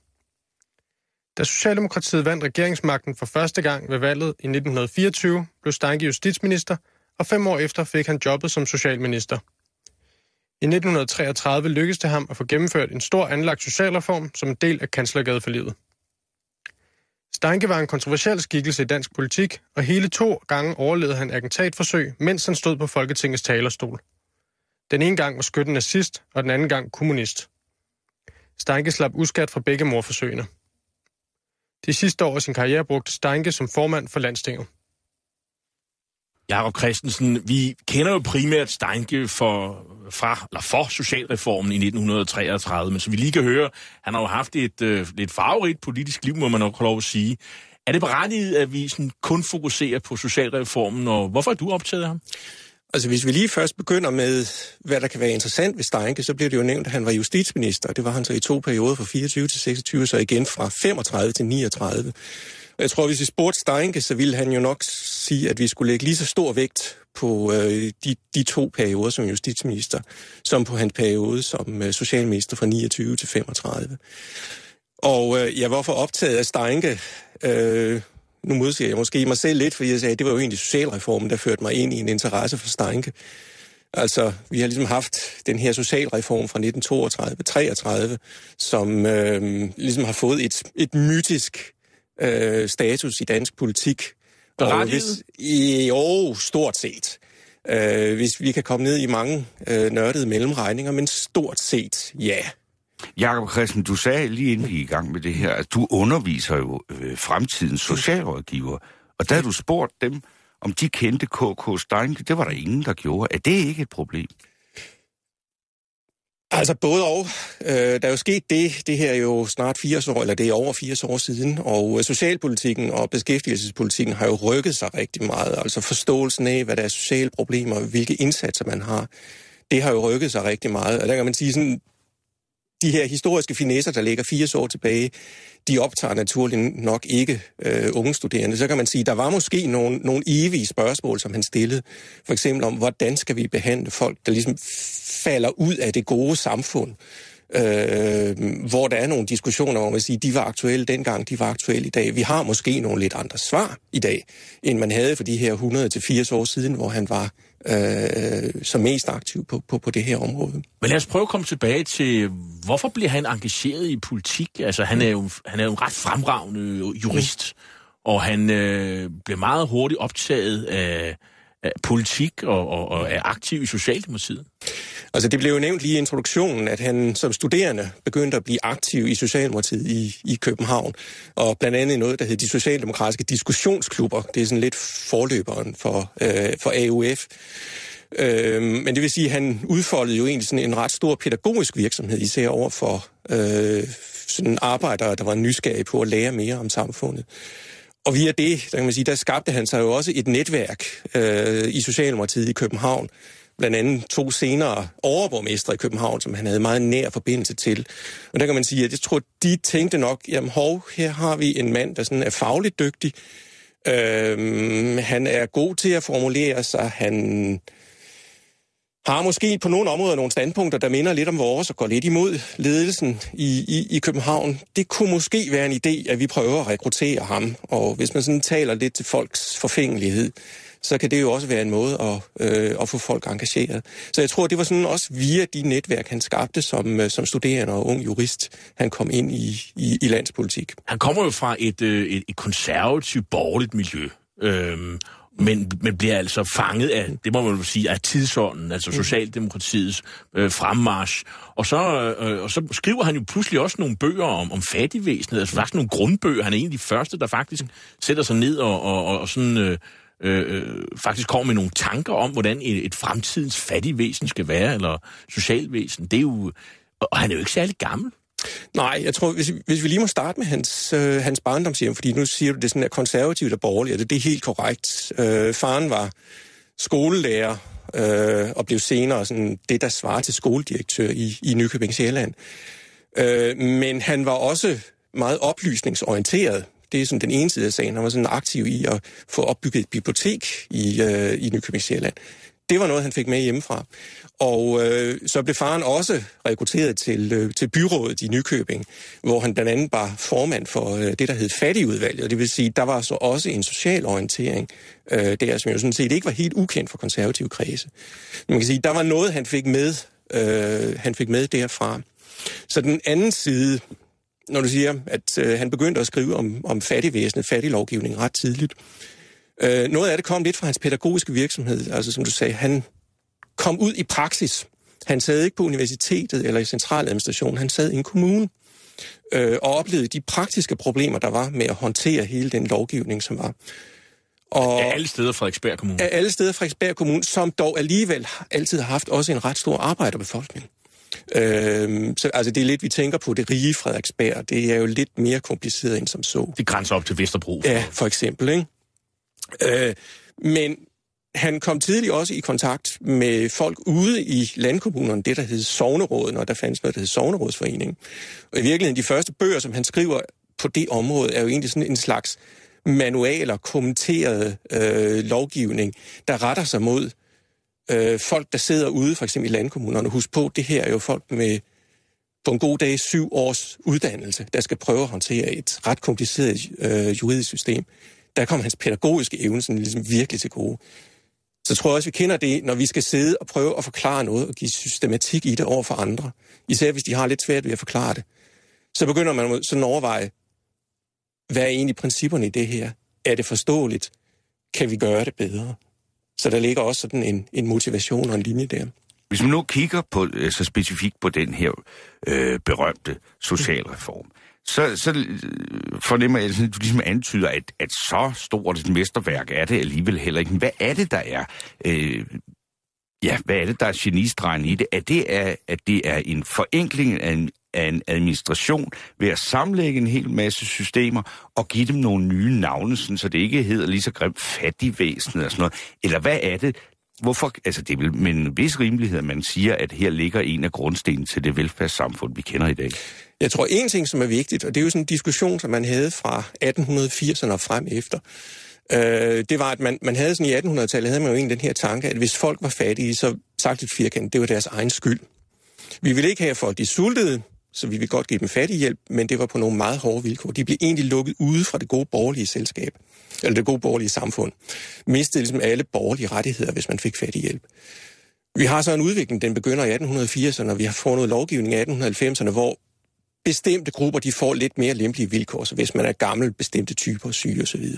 Da Socialdemokratiet vandt regeringsmagten for første gang ved valget i nitten fireogtyve, blev Steincke justitsminister, og fem år efter fik han jobbet som socialminister. I nitten treogtredive lykkedes det ham at få gennemført en stor anlagt socialreform som en del af kanslergadeforliget. Steincke var en kontroversiel skikkelse i dansk politik, og hele to gange overlevede han attentatforsøg, mens han stod på Folketingets talerstol. Den ene gang var skytten nazist, og den anden gang kommunist. Steincke slap uskat fra begge mordforsøgene. De sidste år af sin karriere brugte Steincke som formand for Landstinget. Jakob Christensen, vi kender jo primært Steincke for, fra, eller for socialreformen i nitten treogtredive, men som vi lige kan høre, han har jo haft et øh, lidt farverigt politisk liv, må man nok lov at sige. Er det berettiget, at vi sådan kun fokuserer på socialreformen, og hvorfor er du optaget af ham? Altså hvis vi lige først begynder med, hvad der kan være interessant ved Steincke, så bliver det jo nævnt, at han var justitsminister. Det var han så i to perioder fra fireogtyve til seksogtyve, så igen fra femogtredive til niogtredive. Og jeg tror, hvis vi spurgte Steincke, så ville han jo nok sige, at vi skulle lægge lige så stor vægt på øh, de, de to perioder som justitsminister, som på hans periode som øh, socialminister fra niogtyve til femogtredive. Og øh, jeg var for optaget af Steincke. Øh, nu modsiger jeg måske mig selv lidt, fordi jeg sagde, at det var jo egentlig socialreformen, der førte mig ind i en interesse for Steincke. Altså, vi har ligesom haft den her socialreform fra nitten toogtredive til treogtredive, som øh, ligesom har fået et, et mytisk øh, status i dansk politik. Og hvis, jo, stort set. Øh, hvis vi kan komme ned i mange øh, nørdede mellemregninger, men stort set, ja. Jakob Christen, du sagde lige inden vi er i gang med det her, at du underviser jo øh, fremtidens socialrådgiver. Og da du spurgte dem, om de kendte K K. Steincke, det var der ingen, der gjorde. Er det ikke et problem? Altså både og. Øh, der er jo sket det, det her er jo snart firs år, eller det er over firs år siden, og socialpolitikken og beskæftigelsespolitikken har jo rykket sig rigtig meget. Altså forståelsen af, hvad der er sociale problemer, hvilke indsatser man har, det har jo rykket sig rigtig meget. Og der kan man sige sådan, de her historiske finesser, der ligger firs år tilbage, de optager naturligt nok ikke øh, unge studerende. Så kan man sige, der var måske nogle, nogle evige spørgsmål, som han stillede. For eksempel om, hvordan skal vi behandle folk, der ligesom falder ud af det gode samfund. Øh, hvor der er nogle diskussioner, hvor man siger, de var aktuelle dengang, de var aktuelle i dag. Vi har måske nogle lidt andre svar i dag, end man havde for de her hundrede til firs år siden, hvor han var øh, som mest aktiv på, på, på det her område. Men lad os prøve at komme tilbage til, hvorfor bliver han engageret i politik? Altså, han er jo, han er jo en ret fremragende jurist, mm. og han øh, blev meget hurtigt optaget af, af politik og, og, og er aktiv i Socialdemokratiet. Altså, det blev jo nævnt lige i introduktionen, at han som studerende begyndte at blive aktiv i Socialdemokratiet i, i København, og blandt andet i noget, der hed de socialdemokratiske diskussionsklubber. Det er sådan lidt forløberen for, øh, for A U F. Øh, men det vil sige, at han udfoldede jo egentlig sådan en ret stor pædagogisk virksomhed, især over for øh, sådan arbejdere, der var nysgerrige på at lære mere om samfundet. Og via det, der kan man sige, der skabte han sig jo også et netværk øh, i Socialdemokratiet i København. Blandt andet to senere overborgmestre i København, som han havde meget nær forbindelse til. Og der kan man sige, at jeg tror, de tænkte nok, jamen hov, her har vi en mand, der sådan er fagligt dygtig. Øhm, han er god til at formulere sig. Han har måske på nogle områder nogle standpunkter, der minder lidt om vores og går lidt imod ledelsen i, i, i København. Det kunne måske være en idé, at vi prøver at rekruttere ham. Og hvis man sådan taler lidt til folks forfængelighed, så kan det jo også være en måde at, øh, at få folk engageret. Så jeg tror, det var sådan også via de netværk, han skabte som, som studerende og ung jurist, han kom ind i, i, i landspolitik. Han kommer jo fra et, et, et konservativt, borgerligt miljø, øhm, men, men bliver altså fanget af, det må man jo sige, af tidsånden, altså Socialdemokratiets øh, fremmarch. Og så, øh, og så skriver han jo pludselig også nogle bøger om, om fattigvæsenet, altså faktisk nogle grundbøger. Han er en af de første, der faktisk sætter sig ned og, og, og, og sådan... Øh, Øh, faktisk kommer med nogle tanker om, hvordan et, et fremtidens fattigvæsen skal være, eller socialvæsen. Det er jo, og han er jo ikke særlig gammel. Nej, jeg tror, hvis, hvis vi lige må starte med hans, øh, hans barndomshjem, fordi nu siger du, det sådan er konservativt og borgerligt, og det, det er helt korrekt. Øh, faren var skolelærer øh, og blev senere sådan det, der svarer til skoledirektør i, i Nykøbing Sjælland. Øh, men han var også meget oplysningsorienteret. Det er sådan den ene side af sagen. Han var sådan aktiv i at få opbygget et bibliotek i, øh, i Nykøbing Sjælland. Det var noget, han fik med hjemmefra. Og øh, så blev faren også rekrutteret til, øh, til byrådet i Nykøbing, hvor han blandt andet var formand for øh, det, der hed Fattigudvalget. Det vil sige, der var så også en social orientering øh, der, som jo sådan set ikke var helt ukendt for konservative kredse. Men man kan sige, der var noget, han fik med, øh, han fik med derfra. Så den anden side... Når du siger, at øh, han begyndte at skrive om, om fattigvæsenet, fattiglovgivning ret tidligt. Øh, noget af det kom lidt fra hans pædagogiske virksomhed. Altså som du sagde, han kom ud i praksis. Han sad ikke på universitetet eller i centraladministrationen. Han sad i en kommune øh, og oplevede de praktiske problemer, der var med at håndtere hele den lovgivning, som var. Og af alle steder Frederiksberg Kommune? Af alle steder Frederiksberg Kommune, som dog alligevel altid har haft også en ret stor arbejderbefolkning. Øhm, så altså det er lidt, vi tænker på det rige Frederiksberg. Det er jo lidt mere kompliceret end som så. Det grænser op til Vesterbro. Ja, for eksempel, ikke? Øh, men han kom tidligt også i kontakt med folk ude i landkommunerne, det der hed Sogneråden, og der fandt noget, der hed Sognerådsforeningen. Og i virkeligheden, de første bøger, som han skriver på det område, er jo egentlig sådan en slags manualer, kommenteret øh, lovgivning, der retter sig mod Øh, folk, der sidder ude, for eksempel i landkommunerne. Husk på, det her er jo folk med på en god dag syv års uddannelse, der skal prøve at håndtere et ret kompliceret øh, juridisk system. Der kommer hans pædagogiske evne sådan ligesom virkelig til gode. Så tror jeg også, vi kender det, når vi skal sidde og prøve at forklare noget og give systematik i det over for andre. Især hvis de har lidt svært ved at forklare det. Så begynder man sådan at overveje, hvad er egentlig principperne i det her? Er det forståeligt? Kan vi gøre det bedre? Så der ligger også sådan en, en motivation og en linje der. Hvis man nu kigger på, så specifikt på den her øh, berømte socialreform, så, så fornemmer jeg, at du ligesom antyder, at, at så stort et mesterværk er det alligevel heller ikke. Men hvad er det, der er... Øh, ja, hvad er det, der er genistregen i det? Er det, er, at det er en forenkling af en, af en administration ved at sammenlægge en hel masse systemer og give dem nogle nye navne, sådan, så det ikke hedder lige så grimt fattigvæsenet og sådan noget? Eller hvad er det? Hvorfor? Altså, det er vel med en vis rimelighed, at man siger, at her ligger en af grundstenene til det velfærdssamfund, vi kender i dag. Jeg tror, en ting, som er vigtigt, og det er jo sådan en diskussion, som man havde fra atten firserne og frem efter, øh, det var, at man, man havde sådan i attenhundredetallet, havde man jo egentlig den her tanke, at hvis folk var fattige, så sagt et firkant, det var deres egen skyld. Vi ville ikke have folk, de sultede, så vi ville godt give dem fattighjælp, men det var på nogle meget hårde vilkår. De blev egentlig lukket ude fra det gode borgerlige selskab, eller det gode borgerlige samfund. Mistede ligesom alle borgerlige rettigheder, hvis man fik fattighjælp. Vi har så en udvikling, den begynder i atten firserne, og vi har fået noget lovgivning i atten halvfemserne, hvor bestemte grupper, de får lidt mere lempelige vilkår, så hvis man er gammel, bestemte typer, syge osv.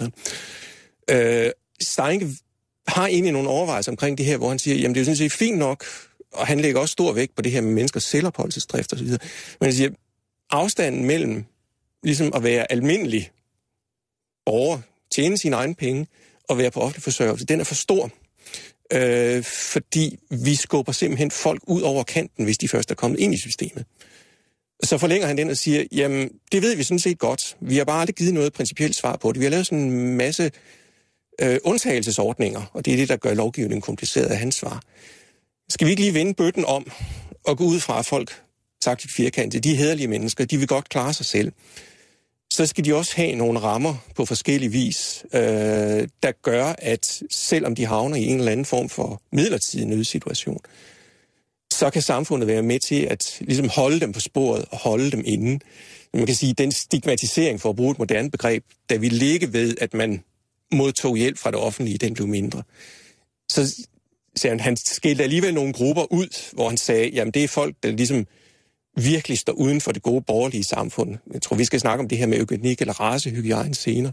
Øh, Steinke har egentlig nogle overvejelser omkring det her, hvor han siger, jamen det er jo sådan set fint nok, og han lægger også stor vægt på det her med menneskers selvopholdelsesdrift osv. Men han siger, afstanden mellem ligesom at være almindelig borger, tjene sine egne penge og være på offentlig forsørgelse, den er for stor. Øh, fordi vi skubber simpelthen folk ud over kanten, hvis de først er kommet ind i systemet. så forlænger han den og siger, jamen, det ved vi sådan set godt. Vi har bare aldrig givet noget principielt svar på det. Vi har lavet sådan en masse øh, undtagelsesordninger, og det er det, der gør lovgivningen kompliceret af hans svar. Skal vi ikke lige vende bøtten om og gå ud fra, at folk, sagt lidt firkantet, de hæderlige mennesker, de vil godt klare sig selv. Så skal de også have nogle rammer på forskellige vis, øh, der gør, at selvom de havner i en eller anden form for midlertidig nødsituation, så kan samfundet være med til at ligesom holde dem på sporet og holde dem inde. Man kan sige, at den stigmatisering, for at bruge et moderne begreb, der vil ligge ved, at man modtog hjælp fra det offentlige, den blev mindre. Så, så han, han skilte alligevel nogle grupper ud, hvor han sagde, jamen det er folk, der ligesom virkelig står uden for det gode borgerlige samfund. Jeg tror, vi skal snakke om det her med eugenik eller racehygiejne senere.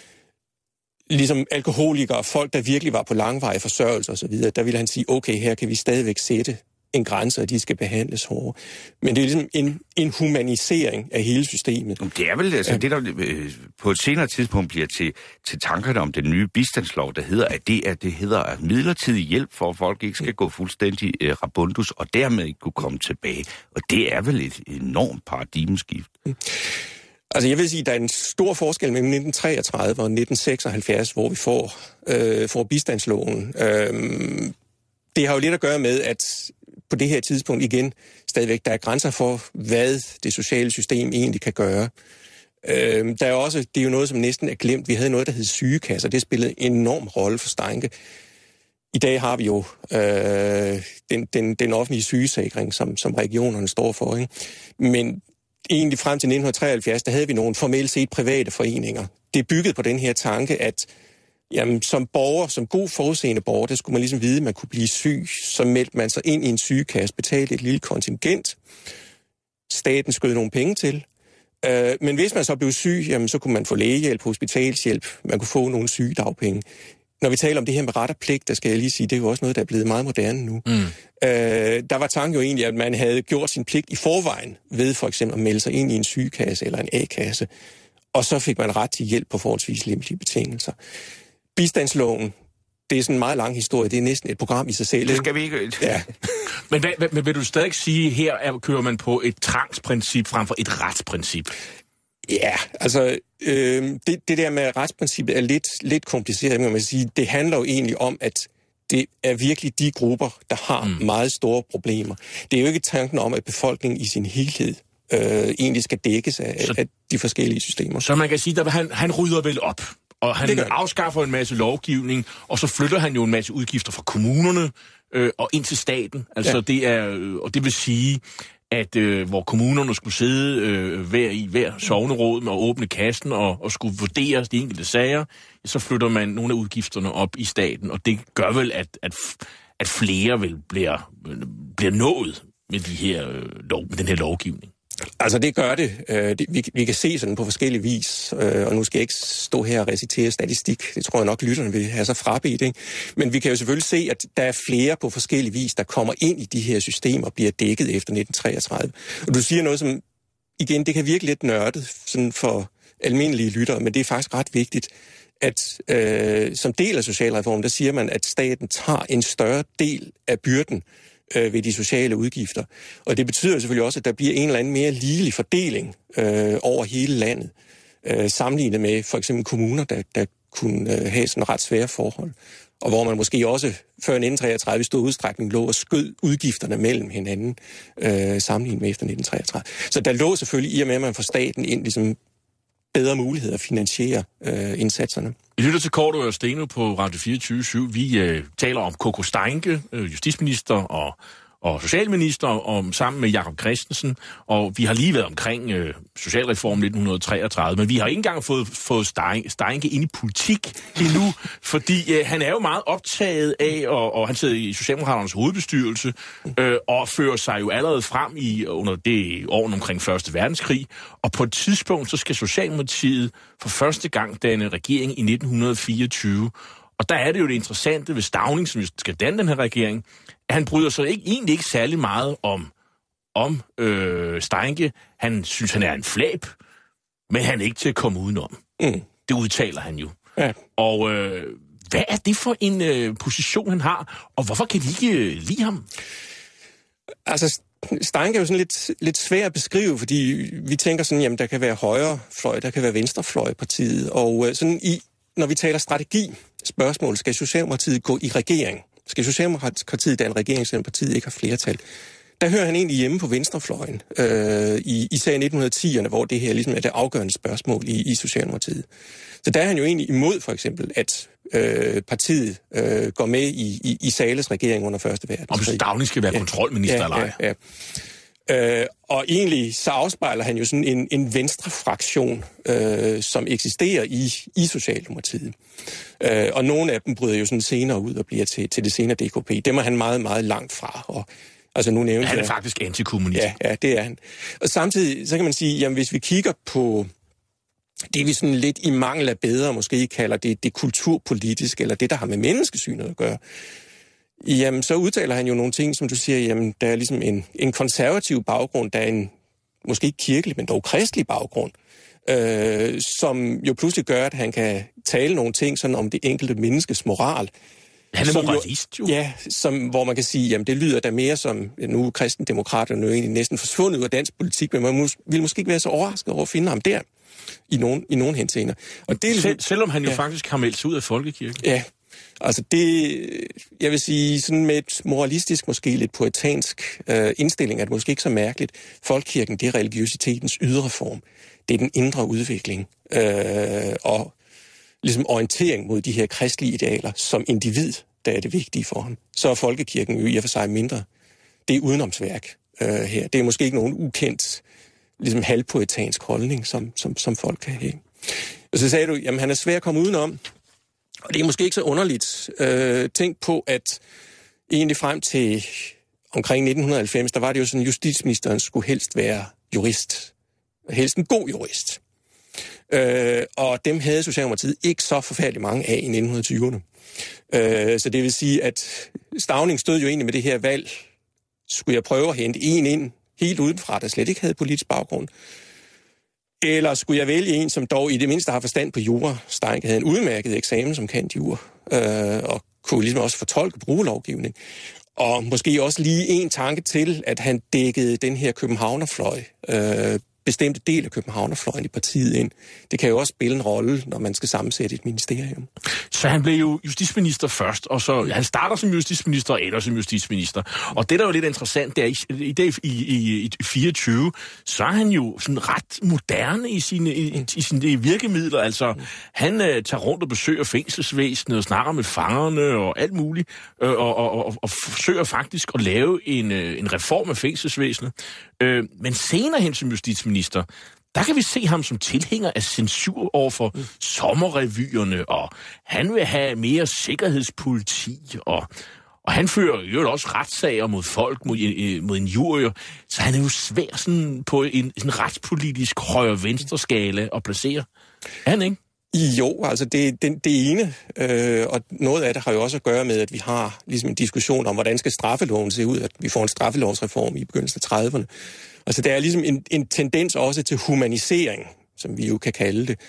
Ligesom alkoholikere, folk, der virkelig var på langvarig forsørgelse osv., der ville han sige, okay, her kan vi stadigvæk sætte en grænse, og de skal behandles hårdere. Men det er ligesom en, en humanisering af hele systemet. Det er vel altså, ja. Det, der øh, på et senere tidspunkt bliver til, til tankerne om den nye bistandslov, der hedder, at det, at det hedder at midlertidig hjælp, for at folk ikke skal gå fuldstændig øh, rabundus, og dermed ikke kunne komme tilbage. Og det er vel et enormt paradigmeskift. Mm. Altså jeg vil sige, at der er en stor forskel mellem nitten treogtredive og nitten seksoghalvfjerds, hvor vi får, øh, får bistandsloven. Øh, det har jo lidt at gøre med, at på det her tidspunkt igen, stadigvæk, der er grænser for, hvad det sociale system egentlig kan gøre. Øh, der er også, det er jo noget, som næsten er glemt. Vi havde noget, der hed sygekasser. Det spillede en enorm rolle for Steinke. I dag har vi jo øh, den, den, den offentlige sygesikring, som, som regionerne står for. Ikke? Men egentlig frem til nitten treoghalvfjerds, der havde vi nogle formelt set private foreninger. Det er bygget på den her tanke, at jamen, som borger, som god forudseende borger, der skulle man ligesom vide, at man kunne blive syg. Så meldte man sig ind i en sygekasse, betalte et lille kontingent. Staten skød nogle penge til. Øh, men hvis man så blev syg, jamen, så kunne man få lægehjælp, hospitalshjælp. Man kunne få nogle sygedagpenge. Når vi taler om det her med ret og pligt, der skal jeg lige sige, det er jo også noget, der er blevet meget moderne nu. Mm. Øh, der var tanken jo egentlig, at man havde gjort sin pligt i forvejen ved for eksempel at melde sig ind i en sygekasse eller en A-kasse. Og så fik man ret til hjælp på forholdsvis lempelige betingelser. Bistandsloven, det er sådan en meget lang historie. Det er næsten et program i sig selv. Det skal vi ikke. Ja. Men hvad, hvad, vil du stadig sige, her er, kører man på et trangsprincip frem for et retsprincip? Ja, altså øh, det, det der med retsprincippet er lidt, lidt kompliceret, må man sige. Det handler jo egentlig om, at det er virkelig de grupper, der har mm. meget store problemer. Det er jo ikke tanken om, at befolkningen i sin helhed øh, egentlig skal dækkes af, så, af de forskellige systemer. Så man kan sige, at han, han rydder vel op, og han afskaffer en masse lovgivning, og så flytter han jo en masse udgifter fra kommunerne øh, og ind til staten. Altså ja. det er, øh, og det vil sige, at øh, hvor kommunerne skulle sidde øh, hver i hver sogneråd og åbne kassen og, og skulle vurdere de enkelte sager, så flytter man nogle af udgifterne op i staten, og det gør vel, at, at, at flere vel bliver, bliver nået med, de her, øh, lov, med den her lovgivning. Altså det gør det. Øh, det vi, vi kan se sådan på forskellige vis, øh, og nu skal jeg ikke stå her og recitere statistik. Det tror jeg nok, lytterne vil have sig frabedt, ikke? Men vi kan jo selvfølgelig se, at der er flere på forskellige vis, der kommer ind i de her systemer og bliver dækket efter nitten treogtredive. Og du siger noget, som igen, det kan virke lidt nørdet sådan for almindelige lyttere, men det er faktisk ret vigtigt, at øh, som del af socialreformen, der siger man, at staten tager en større del af byrden ved de sociale udgifter. Og det betyder selvfølgelig også, at der bliver en eller anden mere ligelig fordeling øh, over hele landet, øh, sammenlignet med for eksempel kommuner, der, der kunne øh, have sådan ret svære forhold, og hvor man måske også før nitten treogtredive i stor udstrækning lå og skød udgifterne mellem hinanden, øh, sammenlignet med efter nitten treogtredive. Så der lå selvfølgelig i og med, at man får staten ind ligesom bedre muligheder at finansiere øh, indsatserne. Vi lytter til Cordua og Steno på Radio fireogtyve syv. Vi øh, taler om Coco Steinke, øh, justitsminister og, og socialminister, og sammen med Jakob Christensen. Og vi har lige været omkring øh, socialreform nitten treogtredive, men vi har ikke engang fået, fået Steinke ind i politik endnu, fordi øh, han er jo meget optaget af, og, og han sidder i Socialdemokraternes hovedbestyrelse, øh, og fører sig jo allerede frem i under det årene omkring første verdenskrig. Og på et tidspunkt, så skal Socialdemokratiet for første gang danne regering i nitten fireogtyve. Og der er det jo det interessante ved Stauning, som skal danne den her regering, at han bryder sig ikke, egentlig ikke særlig meget om, om øh, Steinke. Han synes, han er en flab, men han er ikke til at komme udenom. Mm. Det udtaler han jo. Ja. Og øh, hvad er det for en øh, position, han har, og hvorfor kan de ikke øh, lide ham? Altså, Steinke er jo sådan lidt, lidt svær at beskrive, fordi vi tænker sådan, jamen der kan være højrefløj, der kan være venstrefløj i partiet, og øh, sådan i, når vi taler strategi, spørgsmål, skal Socialdemokratiet gå i regering? Skal Socialdemokratiet danne regering, selvom partiet ikke har flertal? Der hører han egentlig hjemme på venstrefløjen, øh, i, især i nitten tierne, hvor det her ligesom er det afgørende spørgsmål i, i Socialdemokratiet. Så der er han jo egentlig imod, for eksempel, at øh, partiet øh, går med i, i, i Zahles regering under første verdenskrig. Om Stauning skal være ja, kontrolminister ja, eller ej. Ja, ja. Øh, og egentlig så afspejler han jo sådan en, en venstrefraktion, øh, som eksisterer i, i Socialdemokratiet. Øh, og nogle af dem bryder jo sådan senere ud og bliver til, til det senere D K P. Dem er han meget, meget langt fra. Og, altså nu nævner han er faktisk antikommunist. Ja, ja, det er han. Og samtidig så kan man sige, jamen hvis vi kigger på det, vi sådan lidt i mangel af bedre måske kalder det, det kulturpolitiske, eller det, der har med menneskesynet at gøre, jamen så udtaler han jo nogle ting, som du siger, jamen der er ligesom en, en konservativ baggrund, der er en, måske ikke kirkelig, men dog kristelig baggrund, øh, som jo pludselig gør, at han kan tale nogle ting sådan om det enkelte menneskes moral. Han er moralist jo. Ja, som, hvor man kan sige, jamen det lyder da mere som, nu er kristendemokraterne jo egentlig næsten forsvundet ud af dansk politik, men man mås, vil måske ikke være så overrasket over at finde ham der, i nogen, i nogen henseender. Og det er Sel, selvom han jo ja. faktisk har meldt sig ud af folkekirken. Ja, altså det, jeg vil sige, sådan med et moralistisk, måske lidt poetansk øh, indstilling, er det måske ikke så mærkeligt. Folkekirken, det er religiøsitetens ydre form. Det er den indre udvikling. Øh, og ligesom orientering mod de her kristelige idealer som individ, der er det vigtige for ham. Så er folkekirken jo i og for sig mindre. Det er udenomsværk øh, her. Det er måske ikke nogen ukendt, ligesom halvpoetansk holdning, som, som, som folk kan have. Og så sagde du, jamen han er svær at komme udenom. Og det er måske ikke så underligt. Øh, tænk på, at egentlig frem til omkring nitten halvfems, der var det jo sådan, at justitsministeren skulle helst være jurist. Helst en god jurist. Øh, og dem havde Socialdemokratiet ikke så forfærdeligt mange af i nitten tyverne. Øh, så det vil sige, at Stauning stod jo egentlig med det her valg. Skulle jeg prøve at hente en ind helt udenfra, der slet ikke havde politisk baggrund? Eller skulle jeg vælge en, som dog i det mindste har forstand på jura? Steinke havde en udmærket eksamen som kendt jura, øh, og kunne ligesom også fortolke brugelovgivning. Og måske også lige en tanke til, at han dækkede den her københavnerfløj, øh, bestemte del af københavnerfløjen i partiet ind. Det kan jo også spille en rolle, når man skal sammensætte et ministerium. Så han blev jo justitsminister først, og så ja, han starter som justitsminister og ender som justitsminister. Og det, der er jo lidt interessant, det er, i, i, i, i, i fireogtyve, så er han jo sådan ret moderne i sine, i, i sine virkemidler. Altså, han øh, tager rundt og besøger fængselsvæsenet og snakker med fangerne og alt muligt, øh, og, og, og, og forsøger faktisk at lave en, øh, en reform af fængselsvæsenet. Øh, men senere hen som justitsminister, der kan vi se ham som tilhænger af censur over for mm. sommerrevyerne, og han vil have mere sikkerhedspoliti, og, og han fører jo også retssager mod folk, mod, mod en jury, så han er jo svær sådan på en, en retspolitisk højre-venstre skala at placere. Er han ikke? Jo, altså det, det, det ene, øh, og noget af det har jo også at gøre med, at vi har ligesom en diskussion om, hvordan skal straffeloven se ud, at vi får en straffelovsreform i begyndelsen af trediverne. Altså der er ligesom en, en tendens også til humanisering, som vi jo kan kalde det,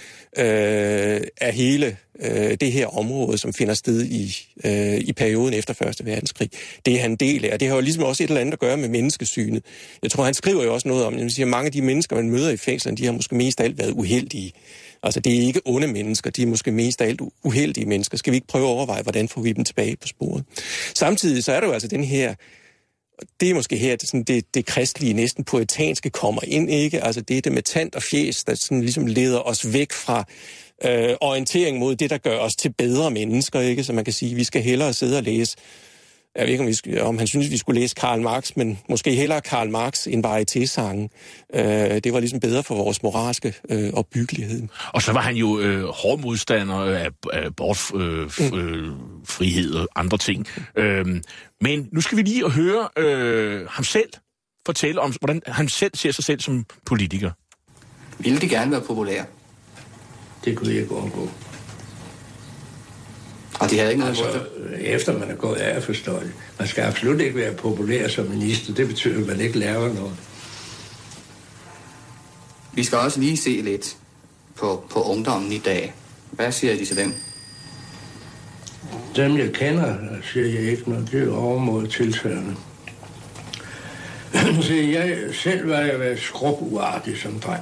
øh, af hele øh, det her område, som finder sted i, øh, i perioden efter første verdenskrig. Det er han del af, og det har jo ligesom også et eller andet at gøre med menneskesynet. Jeg tror, han skriver jo også noget om, at mange af de mennesker, man møder i fængslerne, de har måske mest af alt været uheldige. Altså, det er ikke onde mennesker, de er måske mest af alt uheldige mennesker. Skal vi ikke prøve at overveje, hvordan får vi dem tilbage på sporet? Samtidig så er der jo altså den her, det er måske her, det, sådan, det, det kristelige, næsten poetanske kommer ind, ikke? Altså, det er det med tand og fjes, der sådan ligesom leder os væk fra øh, orientering mod det, der gør os til bedre mennesker, ikke? Så man kan sige, vi skal hellere sidde og læse. Jeg ved ikke, om, vi skulle, om han synes, vi skulle læse Karl Marx, men måske hellere Karl Marx end varieté-sangen. Øh, det var ligesom bedre for vores moralske øh, opbyggelighed. Og så var han jo øh, hård modstander af, af bortfrihed øh, mm. og andre ting. Øh, men nu skal vi lige høre øh, ham selv fortælle om, hvordan han selv ser sig selv som politiker. Ville de gerne være populære? Det kunne jeg gå på. Og de havde ikke noget altså, efter man er gået af, forstår det. Man skal absolut ikke være populær som minister. Det betyder, at man ikke laver noget. Vi skal også lige se lidt på, på ungdommen i dag. Hvad siger de til dem? Dem, jeg kender, siger jeg ikke noget. Det er overmåde tiltagende. Så jeg selv var jeg været skrubuartig som dreng.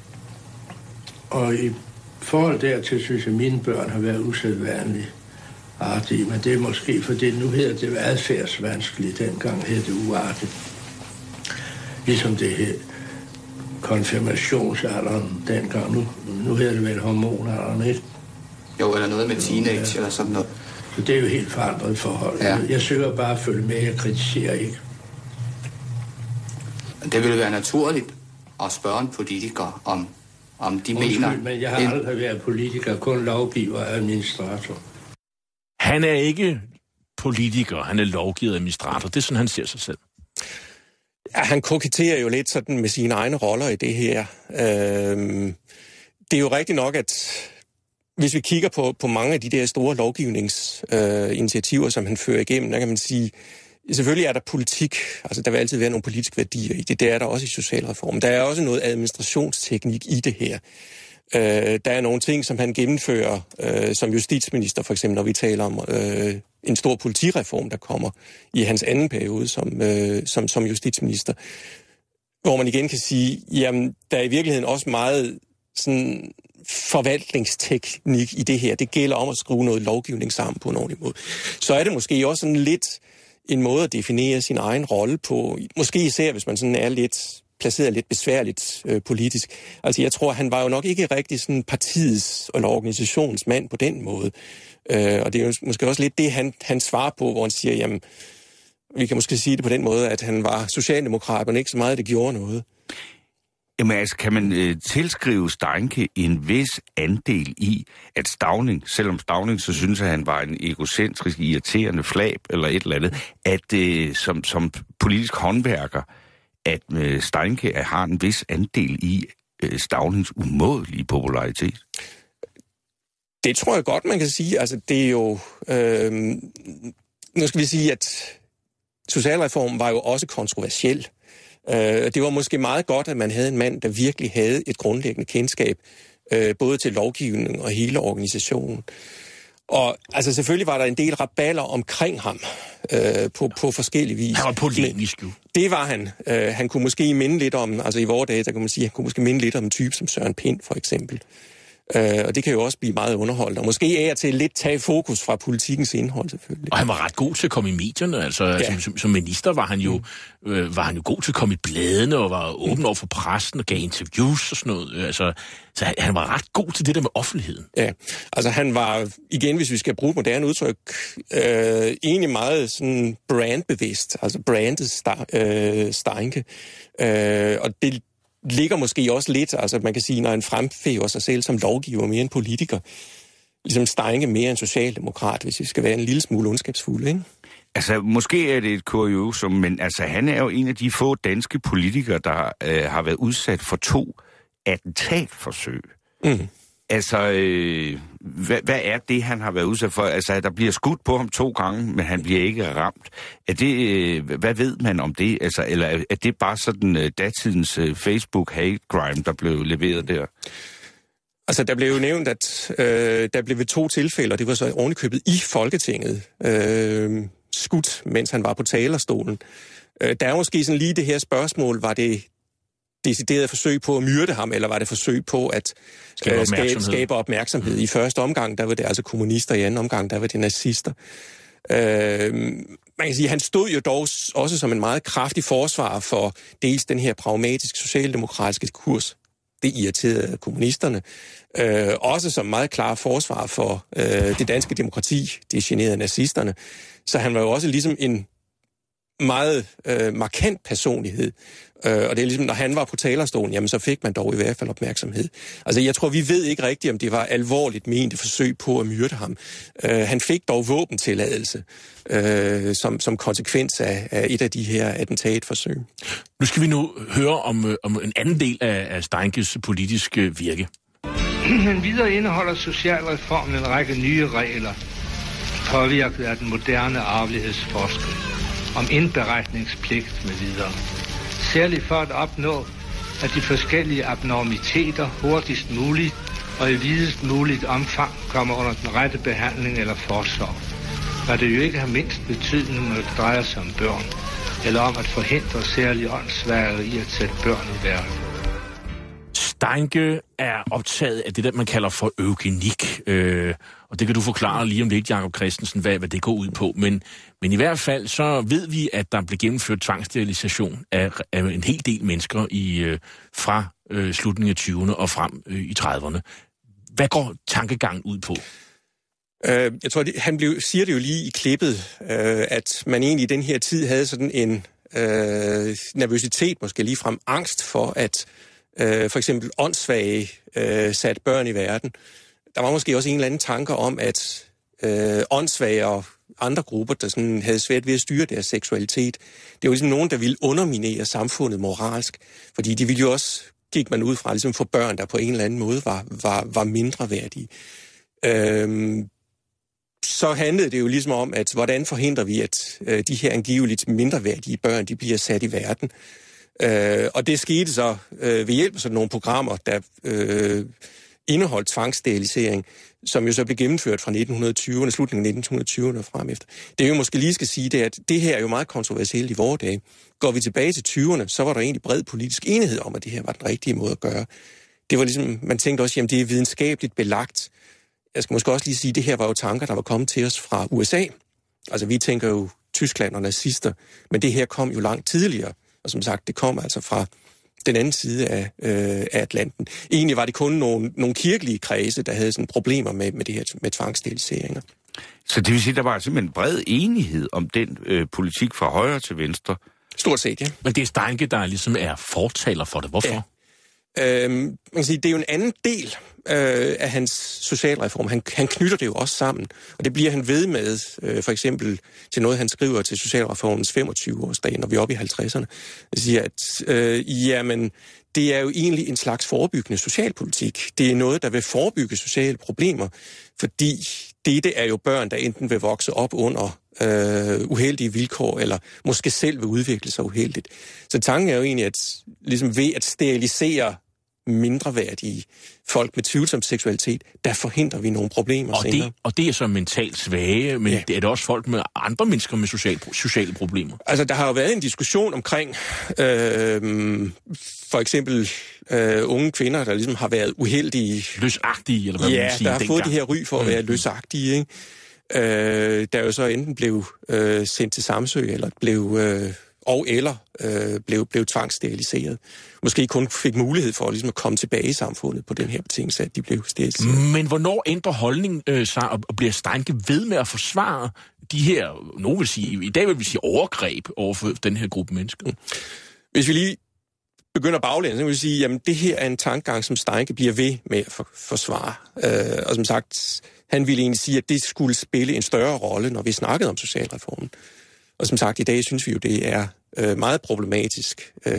Og i forhold dertil synes jeg, at mine børn har været usædvanligt artige. Men det er måske, fordi nu hedder det adfærdsvanskeligt. Dengang hed det uartigt. Ligesom det hed konfirmationsalderen dengang. Nu, nu hedder det vel hormonalderen, ikke? Jo, eller noget med teenage eller sådan noget. Så det er jo helt forandret forhold. Ja. Jeg søger bare at følge med, jeg kritiserer ikke. Det ville være naturligt at spørge en politiker, om, om de Undskyld, mener... men jeg har en... aldrig været politiker, kun lovgiver og administrator. Han er ikke politiker, han er lovgiver og administrator. Det er sådan, han ser sig selv. Ja, han koketterer jo lidt sådan med sine egne roller i det her. Øhm, det er jo rigtigt nok, at hvis vi kigger på, på mange af de der store lovgivningsinitiativer, øh, som han fører igennem, der kan man sige, selvfølgelig er der politik, altså der vil altid være nogle politiske værdier i det, det er der også i socialreformen. Der er også noget administrationsteknik i det her. Øh, der er nogle ting, som han gennemfører øh, som justitsminister, for eksempel når vi taler om øh, en stor politireform, der kommer i hans anden periode som, øh, som, som justitsminister, hvor man igen kan sige, jamen der er i virkeligheden også meget sådan forvaltningsteknik i det her. Det gælder om at skrue noget lovgivning sammen på en ordentlig måde. Så er det måske også sådan lidt en måde at definere sin egen rolle på, måske især hvis man sådan er lidt placeret lidt besværligt øh, politisk. Altså jeg tror, han var jo nok ikke rigtig sådan partiets eller organisationsmand på den måde. Øh, og det er jo måske også lidt det, han, han svarer på, hvor han siger, jamen, vi kan måske sige det på den måde, at han var socialdemokrat, men ikke så meget, det gjorde noget. Jamen altså, kan man øh, tilskrive Steinke en vis andel i, at Stauning, selvom Stauning så synes, at han var en egocentrisk, irriterende flab eller et eller andet, at øh, som, som politisk håndværker, at øh, Steinke har en vis andel i øh, Staunings umådelige popularitet? Det tror jeg godt, man kan sige. Altså, det er jo... Øh, nu skal vi sige, at socialreformen var jo også kontroversiel. Øh, det var måske meget godt, at man havde en mand, der virkelig havde et grundlæggende kendskab, øh, både til lovgivning og hele organisationen. Og altså selvfølgelig var der en del raballer omkring ham øh, på, på forskellige vis. Han var polemisk jo. Det var han. Øh, han kunne måske minde lidt om, altså i vore dage, der kan man sige, han kunne måske minde lidt om en type som Søren Pind for eksempel. Øh, og det kan jo også blive meget underholdt. Og måske af og til lidt tage fokus fra politikkens indhold selvfølgelig. Og han var ret god til at komme i medierne. Altså ja. som, som minister var han jo mm. øh, var han jo god til at komme i bladene og var åben mm. over for pressen og gav interviews og sådan noget. Altså, så han, han var ret god til det der med offentligheden. Ja, altså han var, igen hvis vi skal bruge et moderne udtryk, øh, egentlig meget sådan brandbevidst. Altså brandet star, øh, Steinke. Øh, og det ligger måske også lidt, altså man kan sige, når han fremfører sig selv som lovgiver mere end politiker, ligesom Steinke mere end socialdemokrat, hvis vi skal være en lille smule ondskabsfulde, ikke? Altså, måske er det et kuriosum, men altså, han er jo en af de få danske politikere, der øh, har været udsat for to attentatforsøg. Mm. Altså, øh, hvad, hvad er det, han har været udsat for? Altså, der bliver skudt på ham to gange, men han bliver ikke ramt. Er det, øh, hvad ved man om det? Altså, eller er det bare sådan øh, datidens øh, Facebook hate crime, der blev leveret der? Altså, der blev jo nævnt, at øh, der blev ved to tilfælde, og det var så ovenikøbet i Folketinget, øh, skudt, mens han var på talerstolen. Øh, der er måske sådan lige det her spørgsmål, var det decideret forsøg på at myrde ham, eller var det forsøg på at skabe opmærksomhed? Skabe, skabe opmærksomhed. I første omgang, der var det altså kommunister, i anden omgang, der var det nazister. Øh, man kan sige, han stod jo dog også som en meget kraftig forsvar for dels den her pragmatiske socialdemokratiske kurs. Det irriterede kommunisterne. Øh, også som meget klar forsvar for øh, det danske demokrati. Det generede nazisterne. Så han var jo også ligesom en meget øh, markant personlighed. Øh, og det er ligesom, når han var på talerstolen, jamen så fik man dog i hvert fald opmærksomhed. Altså jeg tror, vi ved ikke rigtigt, om det var alvorligt mente forsøg på at myrde ham. Øh, han fik dog våbentilladelse øh, som, som konsekvens af, af et af de her attentatforsøg. Nu skal vi nu høre om, om en anden del af, af Steinkes politiske virke. Men videre indeholder socialreformen en række nye regler, påvirket af den moderne arvelighedsforskning, om indberetningspligt med videre. Særligt for at opnå, at de forskellige abnormiteter hurtigst muligt og i videst muligt omfang kommer under den rette behandling eller forsorg. Hvad det jo ikke har mindst betydning, når det drejer sig om børn. eller om at forhindre særlig åndssvage i at sætte børn i verden. Steinke er optaget af det, der man kalder for eugenik. Øh, og det kan du forklare lige om lidt, Jakob Christensen, hvad, hvad det går ud på. Men, men i hvert fald så ved vi, at der blev gennemført tvangssterilisation af, af en hel del mennesker i, øh, fra øh, slutningen af tyverne og frem øh, i trediverne. Hvad går tankegangen ud på? Øh, jeg tror, det, han blev, siger det jo lige i klippet, øh, at man egentlig i den her tid havde sådan en øh, nervøsitet, måske ligefrem angst for, at øh, for eksempel åndssvage øh, satte børn i verden. Der var måske også en eller anden tanker om, at øh, åndssvage og andre grupper, der sådan havde svært ved at styre deres seksualitet, det var ligesom nogen, der ville underminere samfundet moralsk, fordi de ville jo også, gik man ud fra, ligesom for børn, der på en eller anden måde var, var, var mindre værdige. Øhm, så handlede det jo ligesom om, at hvordan forhindrer vi, at øh, de her angiveligt mindreværdige børn, de bliver sat i verden. Øh, og det skete så øh, ved hjælp af sådan nogle programmer, der øh, indeholdt tvangssterilisering, som jo så blev gennemført fra nitten tyverne, slutningen af nitten tyverne og frem efter. Det jo måske lige skal sige, det er, at det her er jo meget kontroversielt i vore dage. Går vi tilbage til tyverne, så var der egentlig bred politisk enighed om, at det her var den rigtige måde at gøre. Det var ligesom, man tænkte også, jamen det er videnskabeligt belagt. Jeg skal måske også lige sige, at det her var jo tanker, der var kommet til os fra U S A. Altså vi tænker jo Tyskland og nazister, men det her kom jo langt tidligere. Og som sagt, det kom altså fra den anden side af, øh, af Atlanten. Egentlig var det kun nogle, nogle kirkelige kredse, der havde sådan problemer med, med det her med tvangssteriliseringer. Så det vil sige, at der var simpelthen bred enighed om den øh, politik fra højre til venstre? Stort set, ja. Men det er Steinke, der ligesom er fortaler for det. Hvorfor? Ja. Øhm, man kan sige, det er jo en anden del øh, af hans socialreform. Han, han knytter det jo også sammen, og det bliver han ved med, øh, for eksempel til noget, han skriver til socialreformens femogtyve-årsdag, når vi er oppe i halvtredserne. Han siger, at øh, jamen, det er jo egentlig en slags forebyggende socialpolitik. Det er noget, der vil forebygge sociale problemer, fordi dette er jo børn, der enten vil vokse op under øh, uheldige vilkår, eller måske selv vil udvikle sig uheldigt. Så tanken er jo egentlig, at ligesom ved at sterilisere mindreværdige folk med tvivlsom seksualitet, der forhindrer vi nogle problemer og senere. Det, og det er så mentalt svage, men ja. Det er det også folk med andre mennesker med sociale, sociale problemer? Altså, der har jo været en diskussion omkring øh, for eksempel øh, unge kvinder, der ligesom har været uheldige. Løsagtige, eller hvad ja, man sige. Ja, der har fået gang. det her ry for at være mm. løsagtige, ikke? Øh, der jo så enten blev øh, sendt til Samsø, eller blev... Øh, og eller øh, blev, blev tvangssteriliseret. Måske kun fik mulighed for ligesom at komme tilbage i samfundet på den her betingelse, at de blev steriliseret. Men hvornår ændrer holdningen øh, sig, og bliver Steinke ved med at forsvare de her, nogen vil sige, i dag vil vi sige overgreb over for den her gruppe mennesker? Hvis vi lige begynder baglæns, så vil vi sige, jamen det her er en tankegang, som Steinke bliver ved med at for, forsvare. Øh, og som sagt, han ville egentlig sige, at det skulle spille en større rolle, når vi snakkede om socialreformen. Og som sagt, i dag synes vi jo, det er øh, meget problematisk. Øh,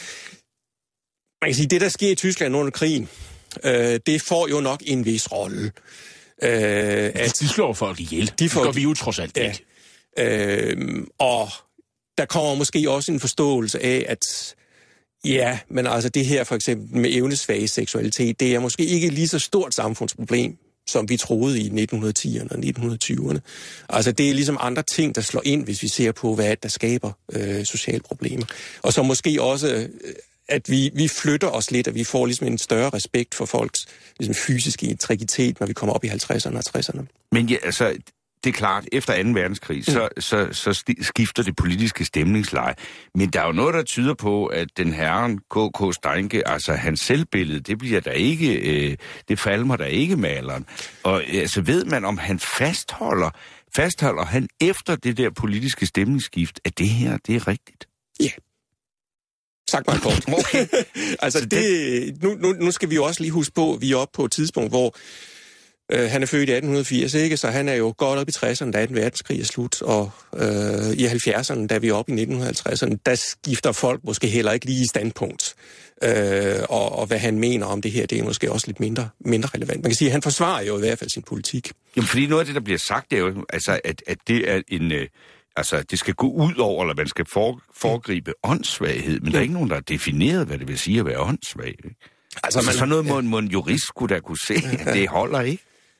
man kan sige, det der sker i Tyskland under krigen, øh, det får jo nok en vis rolle. Øh, at de slår folk ihjel. De får, det gør vi jo trods alt ja, ikke. Øh, og der kommer måske også en forståelse af, at ja, men altså det her for eksempel med evnesvage seksualitet, det er måske ikke lige så stort samfundsproblem, som vi troede i nitten tierne og nitten tyverne. Altså, det er ligesom andre ting, der slår ind, hvis vi ser på, hvad der skaber øh, sociale problemer. Og så måske også, at vi, vi flytter os lidt, og vi får ligesom en større respekt for folks ligesom, fysiske integritet, når vi kommer op i halvtredserne og tresserne. Men ja, altså, det er klart, efter anden verdenskrig, mm. så, så, så skifter det politiske stemningsleje. Men der er jo noget, der tyder på, at den herren K K Steinke, altså hans selvbillede, det bliver der ikke, øh, det falmer der ikke maleren. Og altså ved man, om han fastholder, fastholder han efter det der politiske stemningsskift, at det her, det er rigtigt? Ja. Yeah. Sagt meget kort. Okay. altså det, nu, nu, nu skal vi jo også lige huske på, at vi er oppe på et tidspunkt, hvor Uh, han er født i atten firs, ikke? Så han er jo godt op i tresserne, da anden verdenskrig er slut, og uh, i halvfjerdserne, da vi er oppe i nitten halvtredserne, der skifter folk måske heller ikke lige i standpunkt. Uh, og, og hvad han mener om det her, det er måske også lidt mindre, mindre relevant. Man kan sige, at han forsvarer jo i hvert fald sin politik. Jamen, fordi noget af det, der bliver sagt, det er jo, altså, at, at det er en... Uh, altså, det skal gå ud over, eller man skal for, foregribe åndssvaghed, men ja. Der er ikke nogen, der har defineret, hvad det vil sige at være åndssvag. Altså, man, så noget må, ja. må en jurist skulle da kunne se, at det holder ikke.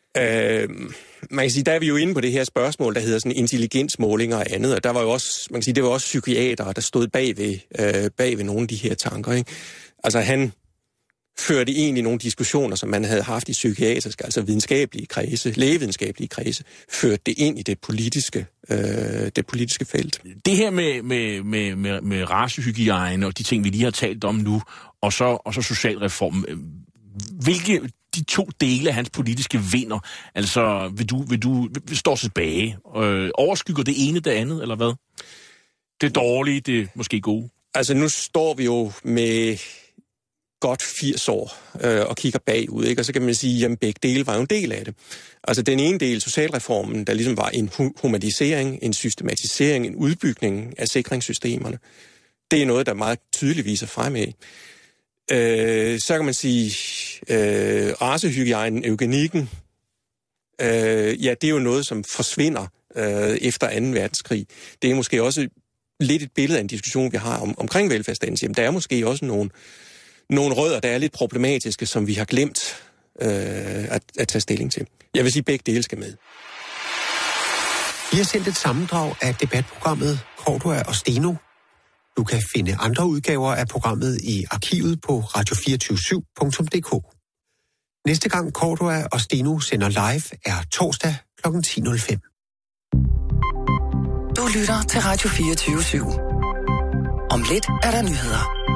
Øh, man kan sige, der er vi jo inde på det her spørgsmål, der hedder sådan intelligensmålinger og andet, og der var jo også, man kan sige, det var også psykiatere, der stod bag ved, øh, bag ved nogle af de her tanker, ikke? Altså han førte egentlig nogle diskussioner, som man havde haft i psykiatriske, altså videnskabelige kredse, lægevidenskabelige kredse, førte det ind i det politiske, øh, det politiske felt. Det her med, med, med, med, med racehygiejne og de ting, vi lige har talt om nu, og så, og så socialreform, hvilke de to dele af hans politiske vinder, altså vil du, vil du vil stå tilbage? Øh, overskygger det ene det andet, eller hvad? Det dårlige, det måske gode? Altså nu står vi jo med godt firs år øh, og kigger bagud, ikke? Og så kan man sige, at begge dele var jo en del af det. Altså den ene del, socialreformen, der ligesom var en humanisering, en systematisering, en udbygning af sikringssystemerne, det er noget, der meget tydeligt viser fremad. Øh, så kan man sige, øh, racehygiejnen, eugenikken, øh, ja, det er jo noget, som forsvinder øh, efter anden verdenskrig. Det er måske også lidt et billede af en diskussion, vi har om, omkring velfærdsstaten. Jamen, der er måske også nogle, nogle rødder, der er lidt problematiske, som vi har glemt øh, at, at tage stilling til. Jeg vil sige, at begge dele skal med. Vi har sendt et sammendrag af debatprogrammet Cordua og Steno. Du kan finde andre udgaver af programmet i arkivet på radio to fire syv punktum d k. Næste gang Cordua og Steno sender live er torsdag klokken ti nul fem. Du lytter til Radio fireogtyve syv. Om lidt er der nyheder.